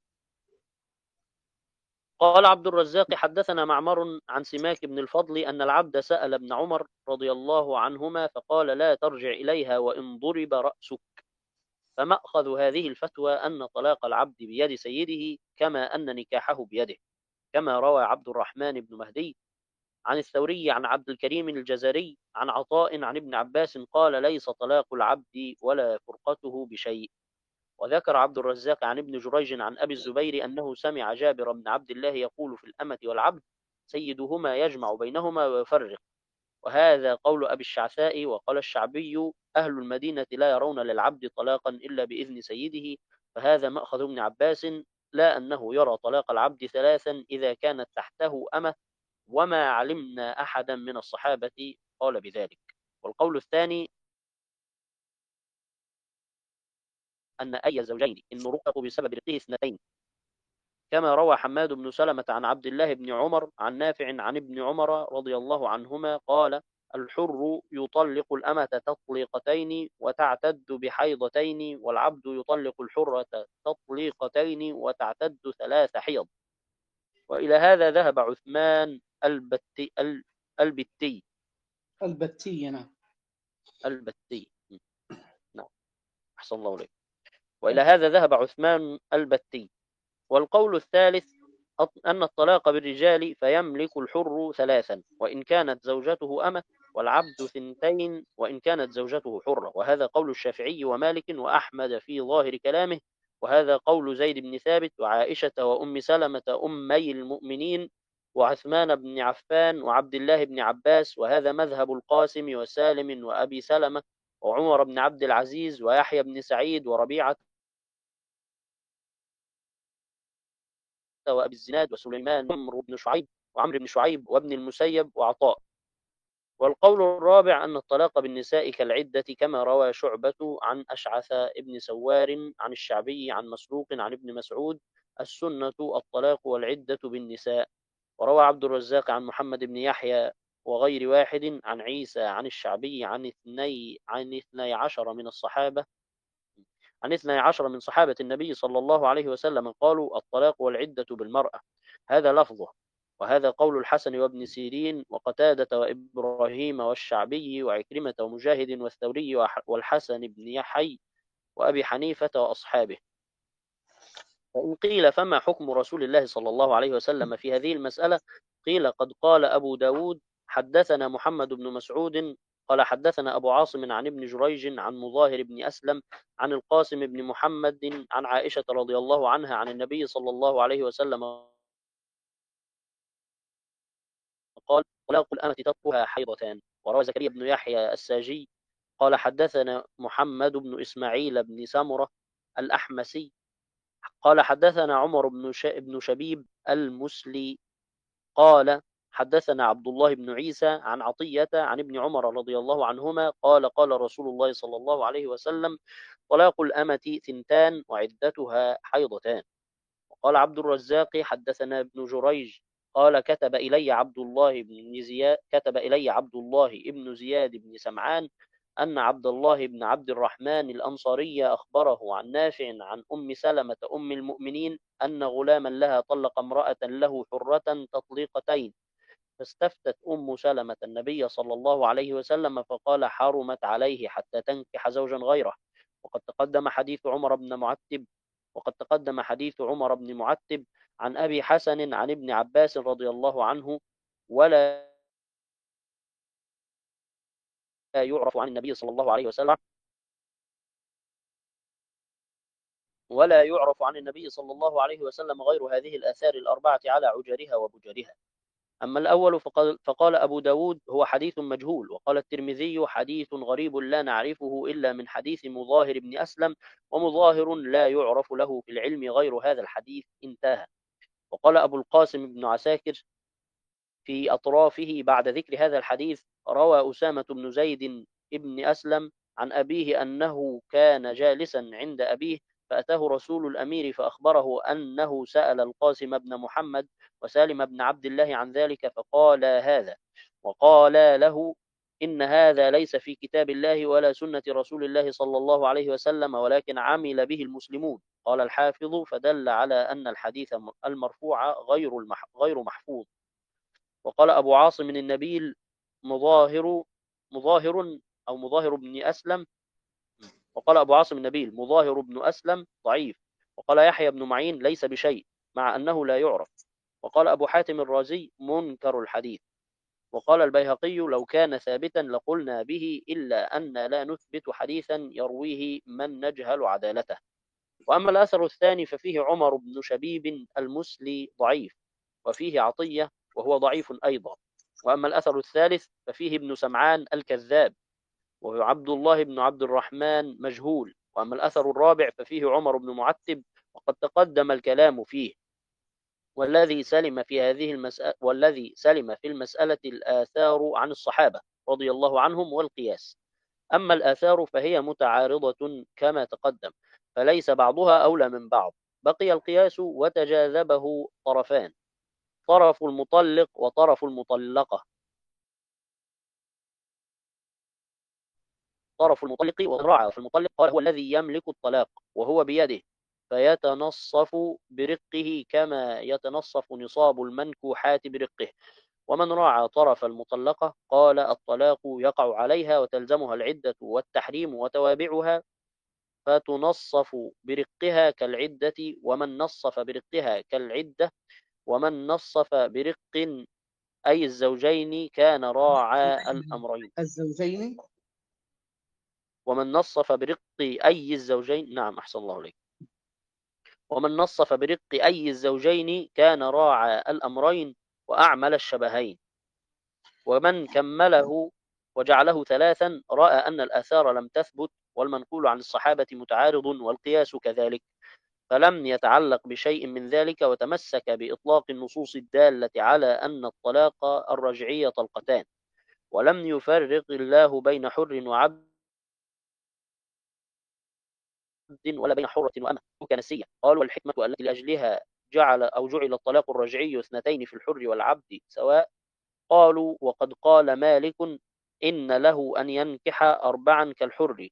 قال عبد الرزاق حدثنا معمر عن سماك بن الفضل أن العبد سأل ابن عمر رضي الله عنهما فقال لا ترجع إليها وإن ضرب رأسك، فمأخذ هذه الفتوى أن طلاق العبد بيد سيده كما أن نكاحه بيده، كما روى عبد الرحمن بن مهدي عن الثوري عن عبد الكريم الجزري عن عطاء عن ابن عباس قال ليس طلاق العبد ولا فرقته بشيء. وذكر عبد الرزاق عن ابن جريج عن أبي الزبير أنه سمع جابر بن عبد الله يقول في الأمة والعبد سيدهما يجمع بينهما ويفرق، وهذا قول أبي الشعثاء. وقال الشعبي أهل المدينة لا يرون للعبد طلاقا إلا بإذن سيده، فهذا مأخذ ابن عباس، لا أنه يرى طلاق العبد ثلاثا إذا كانت تحته أمة، وما علمنا أحدا من الصحابة قال بذلك. والقول الثاني أن أي زوجين إن رققوا بسبب رقه اثنتين، كما روى حماد بن سلمة عن عبد الله بن عمر عن نافع عن ابن عمر رضي الله عنهما قال الحر يطلق الأمة تطليقتين وتعتد بحيضتين، والعبد يطلق الحرة تطليقتين وتعتد ثلاث حيض. وإلى هذا ذهب عثمان البتي البتي البتي نعم. البتي نعم أحسن الله عليك. وإلى هذا ذهب عثمان البتي. والقول الثالث أن الطلاق بالرجال فيملك الحر ثلاثا وإن كانت زوجته أمة، والعبد ثنتين وإن كانت زوجته حرة، وهذا قول الشافعي ومالك وأحمد في ظاهر كلامه، وهذا قول زيد بن ثابت وعائشة وأم سلمة أمي المؤمنين وعثمان بن عفان وعبد الله بن عباس، وهذا مذهب القاسم وسالم وأبي سلمة وعمر بن عبد العزيز ويحيى بن سعيد وربيعة وأبي الزناد وسليمان وعمرو بن شعيب وعمرو بن شعيب وابن المسيب وعطاء. والقول الرابع أن الطلاق بالنساء كالعدة، كما روى شعبة عن أشعث ابن سوار عن الشعبي عن مسروق عن ابن مسعود: السنة الطلاق والعدة بالنساء. وروى عبد الرزاق عن محمد بن يحيى وغير واحد عن عيسى عن الشعبي عن اثني عن اثني عشر من الصحابة عن اثني عشر من صحابة النبي صلى الله عليه وسلم قالوا: الطلاق والعدة بالمرأة. هذا لفظه، وهذا قول الحسن وابن سيرين وقتادة وإبراهيم والشعبي وعكرمة ومجاهد والثوري والحسن بن يحيى وأبي حنيفة وأصحابه. فإن قيل فما حكم رسول الله صلى الله عليه وسلم في هذه المسألة؟ قيل: قد قال أبو داود: حدثنا محمد بن مسعود قال حدثنا أبو عاصم عن ابن جريج عن مظاهر بن أسلم عن القاسم بن محمد عن عائشة رضي الله عنها عن النبي صلى الله عليه وسلم قال: طلاق الأمة تطهرها حيضتان. وروى زكريا بن يحيى الساجي قال حدثنا محمد بن إسماعيل بن سمرة الأحمسي قال حدثنا عمر بن بن شبيب المسلي قال حدثنا عبد الله بن عيسى عن عطية عن ابن عمر رضي الله عنهما قال: قال رسول الله صلى الله عليه وسلم: طلاق الأمة ثنتان وعدتها حيضتان. وقال عبد الرزاق حدثنا ابن جريج قال: كتب إلي عبد الله بن زياد كتب إلي عبد الله بن زياد بن سمعان أن عبد الله بن عبد الرحمن الأنصاري أخبره عن نافع عن أم سلمة أم المؤمنين أن غلاما لها طلق امرأة له حرة تطليقتين، فاستفتت أم سلمة النبي صلى الله عليه وسلم فقال: حرمت عليه حتى تنكح زوجا غيره. وقد تقدم حديث عمر بن معتب وقد تقدم حديث عمر بن معتب عن أبي حسن عن ابن عباس رضي الله عنه: ولا يعرف عن النبي صلى الله عليه وسلم ولا يعرف عن النبي صلى الله عليه وسلم غير هذه الآثار الأربعة على عجرها وبجرها. أما الأول فقال, فقال أبو داود: هو حديث مجهول. وقال الترمذي: حديث غريب لا نعرفه إلا من حديث مظاهر بن أسلم، ومظاهر لا يعرف له في العلم غير هذا الحديث. انتهى. وقال أبو القاسم بن عساكر في أطرافه بعد ذكر هذا الحديث: روى أسامة بن زيد ابن أسلم عن أبيه أنه كان جالسا عند أبيه فأتاه رسول الأمير فأخبره أنه سأل القاسم بن محمد وسالم بن عبد الله عن ذلك فقال هذا، وقال له: إن هذا ليس في كتاب الله ولا سنة رسول الله صلى الله عليه وسلم، ولكن عمل به المسلمون. قال الحافظ: فدل على أن الحديث المرفوع غير غير محفوظ. وقال أبو عاصم النبيل: مظاهر مظاهر أو مظاهر بن أسلم وقال أبو عاصم النبيل: مظاهر بن أسلم ضعيف. وقال يحيى بن معين: ليس بشيء، مع أنه لا يعرف. وقال أبو حاتم الرازي: منكر الحديث. وقال البيهقي: لو كان ثابتا لقلنا به، إلا أن لا نثبت حديثا يرويه من نجهل عدالته. وأما الأثر الثاني ففيه عمر بن شبيب المسلي ضعيف، وفيه عطية وهو ضعيف أيضا. وأما الأثر الثالث ففيه ابن سمعان الكذاب، وهو عبد الله بن عبد الرحمن مجهول. وأما الأثر الرابع ففيه عمر بن معتب، وقد تقدم الكلام فيه. والذي سلم في هذه المسألة والذي سلم في المسألة الآثار عن الصحابة رضي الله عنهم والقياس. أما الآثار فهي متعارضة كما تقدم، فليس بعضها أولى من بعض. بقي القياس وتجاذبه طرفان: طرف المطلق وطرف المطلقة. طرف المطلق وراعى في المطلق قال: هو الذي يملك الطلاق وهو بيده، فيتنصف برقه كما يتنصف نصاب المنكوحات برقه. ومن راعى طرف المطلقة قال: الطلاق يقع عليها وتلزمها العدة والتحريم وتوابعها، فتنصف برقها كالعدة. ومن نصف برقها كالعدة ومن نصف برق أي الزوجين كان راعى الأمرين. الزوجين ومن نصف برق أي الزوجين نعم أحسن الله عليك ومن نصف برق أي الزوجين كان راعى الأمرين وأعمل الشبهين. ومن كمله وجعله ثلاثا رأى أن الآثار لم تثبت والمنقول عن الصحابة متعارض والقياس كذلك، فلم يتعلق بشيء من ذلك، وتمسك بإطلاق النصوص الدالة على أن الطلاق الرجعي طلقتان. ولم يفرق الله بين حر وعبد ولا بين حرة وأمة كنسية. قالوا والحكمة التي لأجلها جعل أو جعل الطلاق الرجعي اثنتين في الحر والعبد سواء. قالوا وقد قال مالك إن له أن ينكح أربعا كالحر،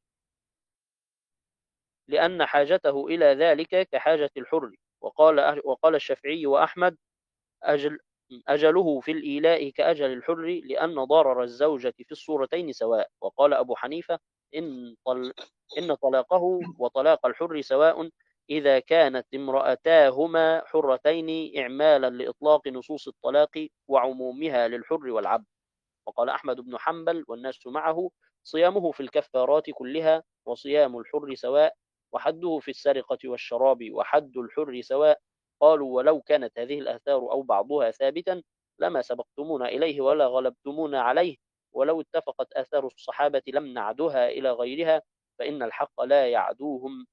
لأن حاجته إلى ذلك كحاجة الحر. وقال وقال الشافعي وأحمد أجل أجله في الإيلاء كأجل الحر، لأن ضرر الزوجة في الصورتين سواء. وقال أبو حنيفة إن, طل إن طلاقه وطلاق الحر سواء إذا كانت امرأتاهما حرتين، إعمالا لإطلاق نصوص الطلاق وعمومها للحر والعبد. وقال أحمد بن حنبل والناس معه صيامه في الكفارات كلها وصيام الحر سواء، وحده في السرقة والشراب وحد الحر سواء. قالوا ولو كانت هذه الآثار أو بعضها ثابتا لما سبقتمونا إليه ولا غلبتمونا عليه، ولو اتفقت آثار الصحابة لم نعدها إلى غيرها، فإن الحق لا يعدوهم،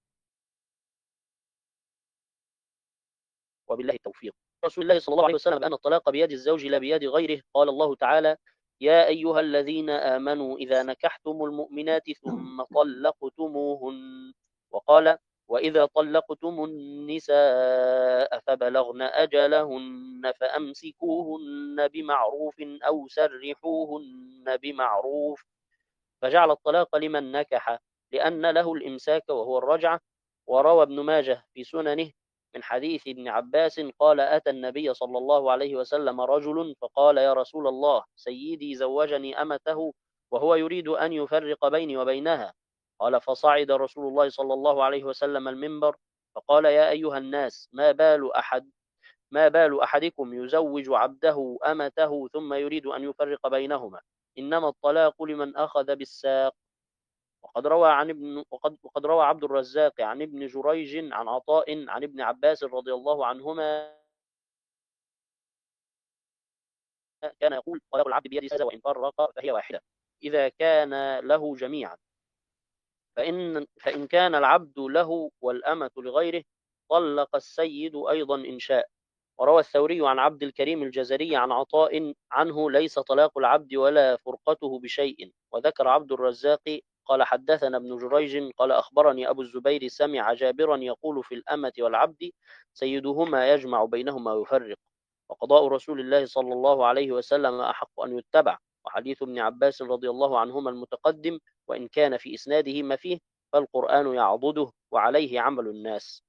وبالله التوفيق. رسول الله صلى الله عليه وسلم بأن الطلاق بيد الزوج لا بيد غيره. قال الله تعالى يا أيها الذين آمنوا إذا نكحتم المؤمنات ثم طلقتموهن. وقال وإذا طلقتم النساء فبلغن أجلهن فأمسكوهن بمعروف أو سرحوهن بمعروف. فجعل الطلاق لمن نكح لأن له الإمساك وهو الرجعة. وروى ابن ماجه في سننه من حديث ابن عباس قال أتى النبي صلى الله عليه وسلم رجل فقال يا رسول الله سيدي زوجني أمته وهو يريد أن يفرق بيني وبينها. قال فصعد رسول الله صلى الله عليه وسلم المنبر فقال يا أيها الناس ما بال أحد ما بال أحدكم يزوج عبده أمته ثم يريد أن يفرق بينهما، إنما الطلاق لمن أخذ بالساق. وقد روى عن ابن وقد وقد روى عبد الرزاق عن ابن جريج عن عطاء عن ابن عباس رضي الله عنهما كان يقول طلاق العبد بيد الساق وإن فرق فهي واحدة إذا كان له جميعا، فإن فإن كان العبد له والأمة لغيره طلق السيد أيضا إن شاء. وروى الثوري عن عبد الكريم الجزري عن عطاء عنه ليس طلاق العبد ولا فرقته بشيء. وذكر عبد الرزاق قال حدثنا ابن جريج قال أخبرني أبو الزبير سمع جابرا يقول في الأمة والعبد سيدهما يجمع بينهما ويفرق، وقضاء رسول الله صلى الله عليه وسلم أحق أن يتبع. وحديث ابن عباس رضي الله عنهما المتقدم وإن كان في إسناده ما فيه فالقرآن يعضده وعليه عمل الناس.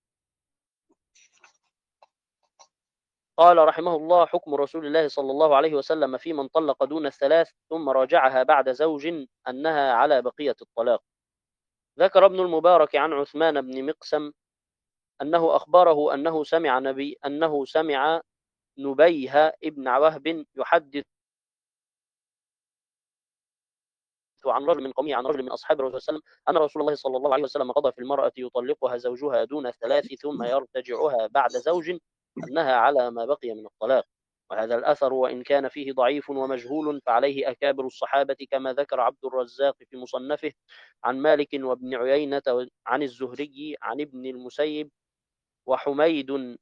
قال رحمه الله حكم رسول الله صلى الله عليه وسلم في من طلق دون الثلاث ثم راجعها بعد زوج أنها على بقية الطلاق. ذكر ابن المبارك عن عثمان بن مقسم أنه أخبره أنه سمع نبي أنه سمع نبيه ابن وهب يحدث عن رجل من قومه عن رجل من أصحاب الرسول صلى الله عليه وسلم أن رسول الله صلى الله عليه وسلم قضى في المرأة يطلقها زوجها دون الثلاث ثم يرتجعها بعد زوج أنها على ما بقي من الطلاق. وهذا الأثر وإن كان فيه ضعيف ومجهول فعليه أكابر الصحابة كما ذكر عبد الرزاق في مصنفه عن مالك وابن عيينة عن الزهري عن ابن المسيب وحميد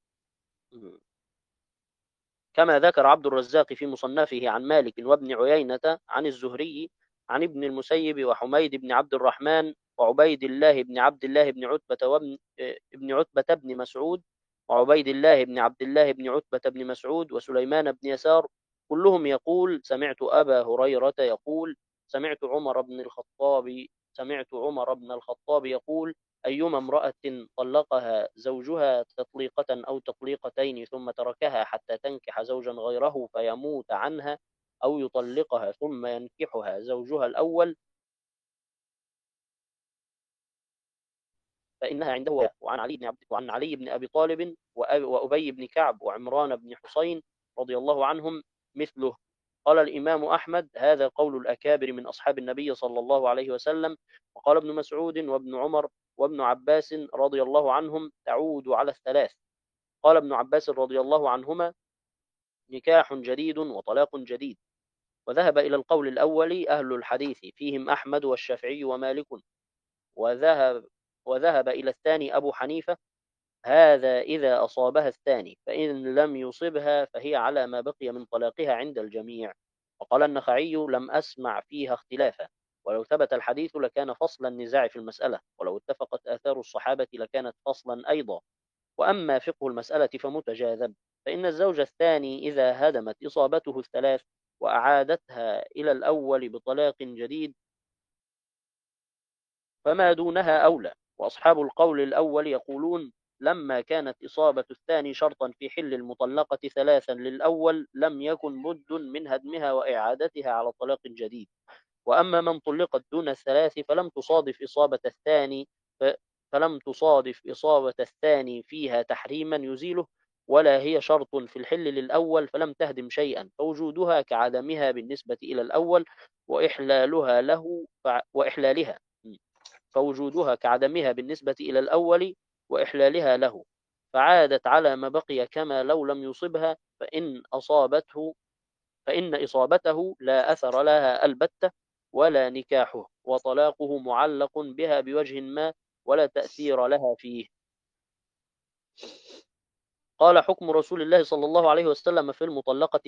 كما ذكر عبد الرزاق في مصنفه عن مالك وابن عيينة عن الزهري عن ابن المسيب وحميد بن عبد الرحمن وعبيد الله بن عبد الله بن عتبة وابن ابن عتبة بن مسعود وعبيد الله بن عبد الله بن عتبة بن مسعود وسليمان بن يسار كلهم يقول سمعت أبا هريرة يقول سمعت عمر بن الخطاب سمعت عمر بن الخطاب يقول أيما امرأة طلقها زوجها تطليقة أو تطليقتين ثم تركها حتى تنكح زوجا غيره فيموت عنها أو يطلقها ثم ينكحها زوجها الأول فإنها عنده. وعن علي بن عبد وعن علي بن أبي طالب وأبي بن كعب وعمران بن حسين رضي الله عنهم مثله. قال الإمام أحمد هذا قول الأكابر من أصحاب النبي صلى الله عليه وسلم. وقال ابن مسعود وابن عمر وابن عباس رضي الله عنهم تعود على الثلاث. قال ابن عباس رضي الله عنهما نكاح جديد وطلاق جديد. وذهب إلى القول الأول أهل الحديث فيهم أحمد والشافعي ومالك. وذهب وذهب إلى الثاني أبو حنيفة هذا إذا أصابها الثاني، فإن لم يصبها فهي على ما بقي من طلاقها عند الجميع. وقال النخعي لم أسمع فيها اختلافا، ولو ثبت الحديث لكان فصل النزاع في المسألة، ولو اتفقت آثار الصحابة لكانت فصلا أيضا. وأما فقه المسألة فمتجاذب، فإن الزوج الثاني إذا هدمت إصابته الثلاث وأعادتها إلى الأول بطلاق جديد فما دونها أولى. وأصحاب القول الأول يقولون لما كانت إصابة الثاني شرطا في حل المطلقة ثلاثا للأول لم يكن بد من هدمها وإعادتها على طلاق جديد. وأما من طلقت دون الثلاث فلم تصادف إصابة الثاني فلم تصادف إصابة الثاني فيها تحريما يزيله، ولا هي شرط في الحل للأول فلم تهدم شيئا، فوجودها كعدمها بالنسبة إلى الأول، وإحلالها له وإحلالها فوجودها كعدمها بالنسبة إلى الأول وإحلالها له، فعادت على ما بقي كما لو لم يصبها، فإن أصابته فإن إصابته لا أثر لها البتة ولا نكاحه، وطلاقه معلق بها بوجه ما ولا تأثير لها فيه. قال حكم رسول الله صلى الله عليه وسلم في المطلقة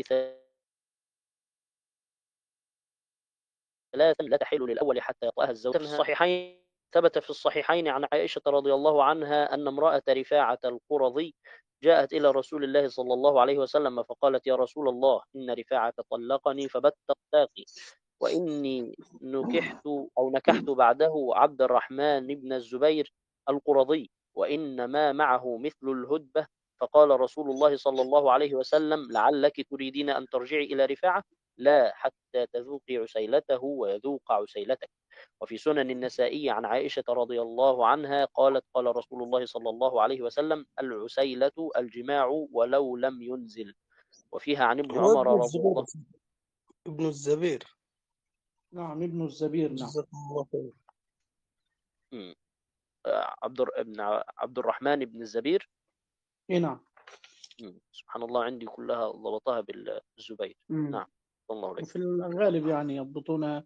ثلاثا لا تحل للأول حتى يطأها الزوج. في الصحيحين ثبت في الصحيحين عن عائشة رضي الله عنها أن امرأة رفاعة القرظي جاءت إلى رسول الله صلى الله عليه وسلم فقالت يا رسول الله إن رفاعة طلقني فبت طلاقي، وإني نكحت أو نكحت بعده عبد الرحمن بن الزبير القرظي وإن ما معه مثل الهدبة. فقال رسول الله صلى الله عليه وسلم لعلك تريدين أن ترجعي إلى رفاعة؟ لا حتى تذوقي عسيلته ويذوق عسيلتك. وفي سنن النسائي عن عائشة رضي الله عنها قالت قال رسول الله صلى الله عليه وسلم العسيلة الجماع ولو لم ينزل. وفيها عن ابن هو عمر ابن رضي الله الزبير ابن الزبير نعم ابن الزبير. نعم جزاكم الله خير. م. عبد ابن عبد الرحمن بن الزبير. إيه نعم. م. سبحان الله عندي كلها ضبطها بالزبير. مم. نعم الله عليك. وفي الغالب يعني يضبطون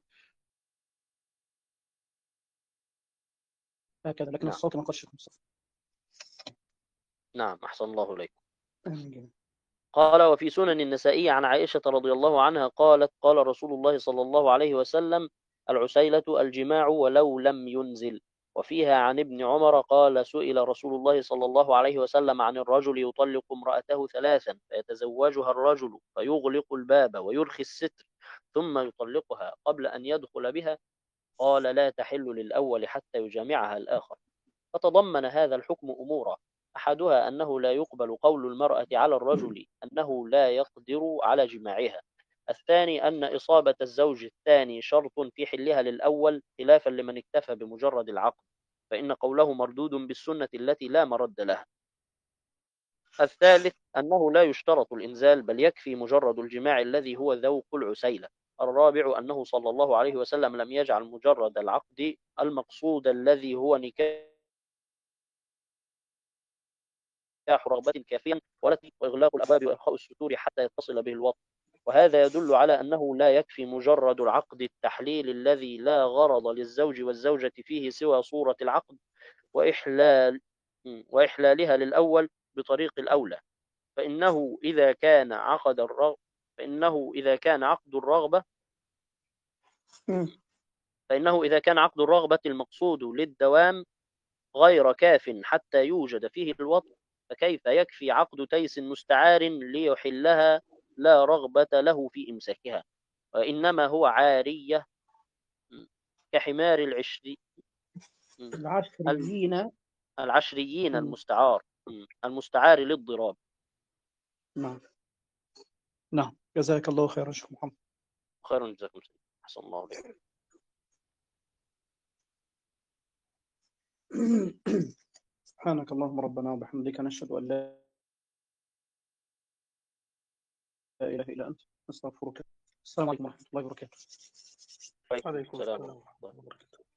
هكذا، لكن نعم. الصوت ما قدش مصطفى. نعم أحسن الله إليك. آمين. قال وفي سنن النسائي عن عائشة رضي الله عنها قالت قال رسول الله صلى الله عليه وسلم العسيلة الجماع ولو لم ينزل. وفيها عن ابن عمر قال سئل رسول الله صلى الله عليه وسلم عن الرجل يطلق امرأته ثلاثا فيتزوجها الرجل فيغلق الباب ويرخي الستر ثم يطلقها قبل أن يدخل بها، قال لا تحل للأول حتى يجامعها الآخر. فتضمن هذا الحكم أمورا، أحدها أنه لا يقبل قول المرأة على الرجل أنه لا يقدر على جماعها. الثاني أن إصابة الزوج الثاني شرط في حلها للأول خلافا لمن اكتفى بمجرد العقد، فإن قوله مردود بالسنة التي لا مرد لها. الثالث أنه لا يشترط الإنزال بل يكفي مجرد الجماع الذي هو ذوق العسيلة. الرابع أنه صلى الله عليه وسلم لم يجعل مجرد العقد المقصود الذي هو نكاح رغبة كافيا وإغلاق الأبواب وإرخاء الستور حتى يتصل به الوطن. وهذا يدل على أنه لا يكفي مجرد العقد التحليل الذي لا غرض للزوج والزوجة فيه سوى صورة العقد وإحلال وإحلالها للأول بطريق الأولى. فإنه إذا كان عقد الرغبة فإنه إذا كان عقد الرغبة فإنه إذا كان عقد الرغبة المقصود للدوام غير كاف حتى يوجد فيه الوطن، فكيف يكفي عقد تيس مستعار ليحلها لا رغبة له في إمساكها، وإنما هو عارية كحمار العشري العشريين العشريين المستعار المستعار للضراب. نعم نعم جزاك الله خيرا شيخ محمد. خيرا جزاكم الله. أحسن الله عليكم. سبحانك اللهم ربنا وبحمدك نشهد أن لا إله إلا أنت نستغفرك. السلام عليكم ورحمة الله وبركاته. وعليكم عليكم السلام السلام ورحمة الله ورحمة الله وبركاته.